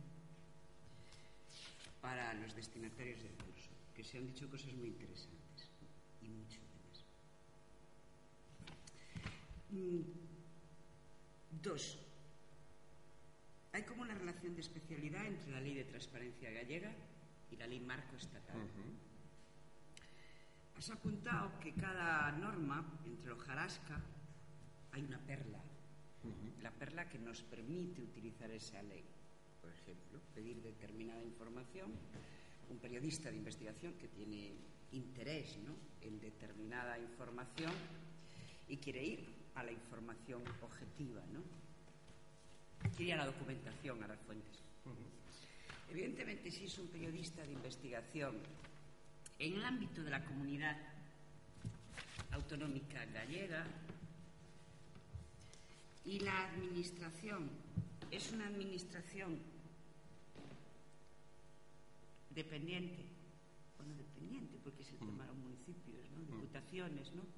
para los destinatarios del curso, que se han dicho cosas muy interesantes, y mucho además. Mm, dos. Hay como una relación de especialidad entre la Ley de Transparencia gallega y la Ley Marco Estatal. Uh-huh. Has apuntado que cada norma, entre hojarasca, hay una perla. Uh-huh. La perla que nos permite utilizar esa ley. Por ejemplo, pedir determinada información. Un periodista de investigación que tiene interés, ¿no?, en determinada información y quiere ir a la información objetiva, ¿no? Quiere ir a la documentación, a las fuentes. Uh-huh. Evidentemente, si es un periodista de investigación en el ámbito de la comunidad autonómica gallega y la administración es una administración dependiente, bueno, dependiente, porque es el tema de los municipios, ¿no?, diputaciones, ¿no?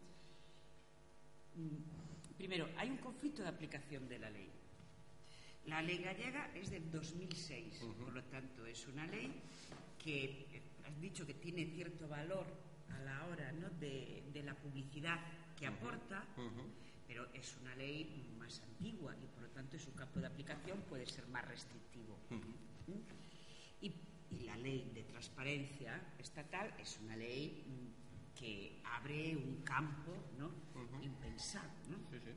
Primero, hay un conflicto de aplicación de la ley. La ley gallega es del dos mil seis, uh-huh. Por lo tanto es una ley que eh, has dicho que tiene cierto valor a la hora, ¿no?, de, de la publicidad que uh-huh. aporta, uh-huh. pero es una ley más antigua y por lo tanto su campo de aplicación puede ser más restrictivo. Uh-huh. ¿Mm? Y, y la ley de transparencia estatal es una ley mm, que abre un campo, ¿no?, uh-huh. impensado, ¿no? Sí, sí.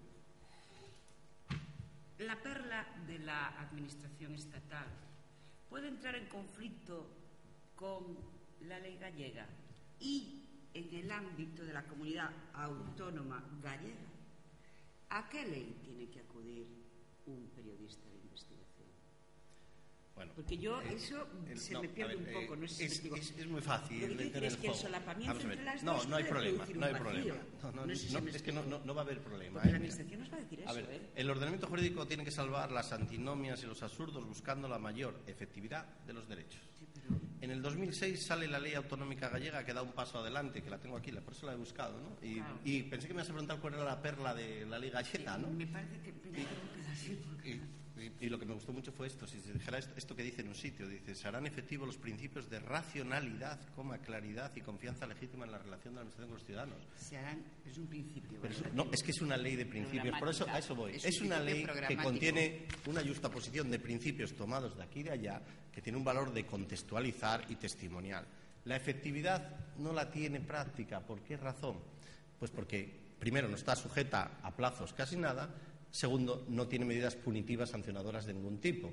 La perla de la administración estatal puede entrar en conflicto con la ley gallega y en el ámbito de la comunidad autónoma gallega. ¿A qué ley tiene que acudir un periodista de investigación? Bueno, porque yo eh, eso el, se no, me pierde ver, un poco. Eh, no sé es, si es, es muy fácil. Lo que meter es el que el juego. solapamiento entre las no, dos no hay puede problema, no hay problema. No, no, no, sé si no, es que no, no, no va a haber problema. Porque ¿eh? la administración nos va a decir eso. A ver, ¿eh? El ordenamiento jurídico tiene que salvar las antinomias y los absurdos buscando la mayor efectividad de los derechos. Sí, pero... En el dos mil seis sale la ley autonómica gallega que da un paso adelante, que la tengo aquí, por eso la he buscado, ¿no? Y, claro. y pensé que me ibas a preguntar cuál era la perla de la ley gallega, ¿no? Me parece que... Y, y, y, y lo que me gustó mucho fue esto, si se dijera esto, esto que dice en un sitio, dice: se harán efectivos los principios de racionalidad, coma, claridad y confianza legítima en la relación de la administración con los ciudadanos. Se harán, es un principio. Pero eso, no, es que es una ley de principios, por eso a eso voy. Es, es una ley que contiene una justaposición de principios tomados de aquí y de allá, que tiene un valor de contextualizar y testimonial. La efectividad no la tiene práctica. ¿Por qué razón? Pues porque, primero, no está sujeta a plazos casi nada. Segundo, no tiene medidas punitivas sancionadoras de ningún tipo.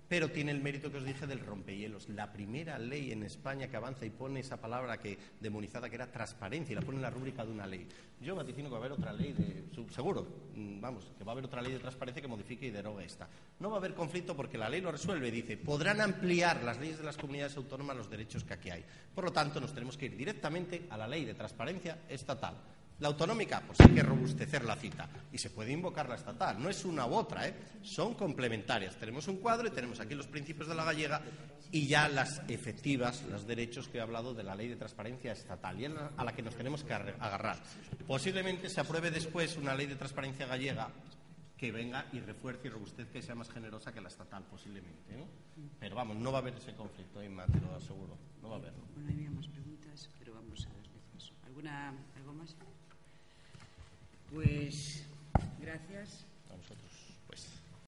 pero tiene el mérito que os dije del rompehielos. La primera ley en España que avanza y pone esa palabra que demonizada que era transparencia y la pone en la rúbrica de una ley. Yo vaticino que va a haber otra ley, de, seguro, vamos, que va a haber otra ley de transparencia que modifique y derogue esta. No va a haber conflicto porque la ley lo resuelve, dice, podrán ampliar las leyes de las comunidades autónomas los derechos que aquí hay. Por lo tanto, nos tenemos que ir directamente a la ley de transparencia estatal. La autonómica, pues hay que robustecer la cita y se puede invocar la estatal, no es una u otra, ¿eh? Son complementarias. Tenemos un cuadro y tenemos aquí los principios de la gallega y ya las efectivas, los derechos que he hablado de la ley de transparencia estatal y a la que nos tenemos que agarrar. Posiblemente se apruebe después una ley de transparencia gallega que venga y refuerce y robustezca y sea más generosa que la estatal, posiblemente, ¿no? Pero vamos, no va a haber ese conflicto, Inma, te lo aseguro, no va a haberlo. Bueno, había más preguntas, pero vamos a darle paso. ¿Alguna, algo más? Pues, gracias.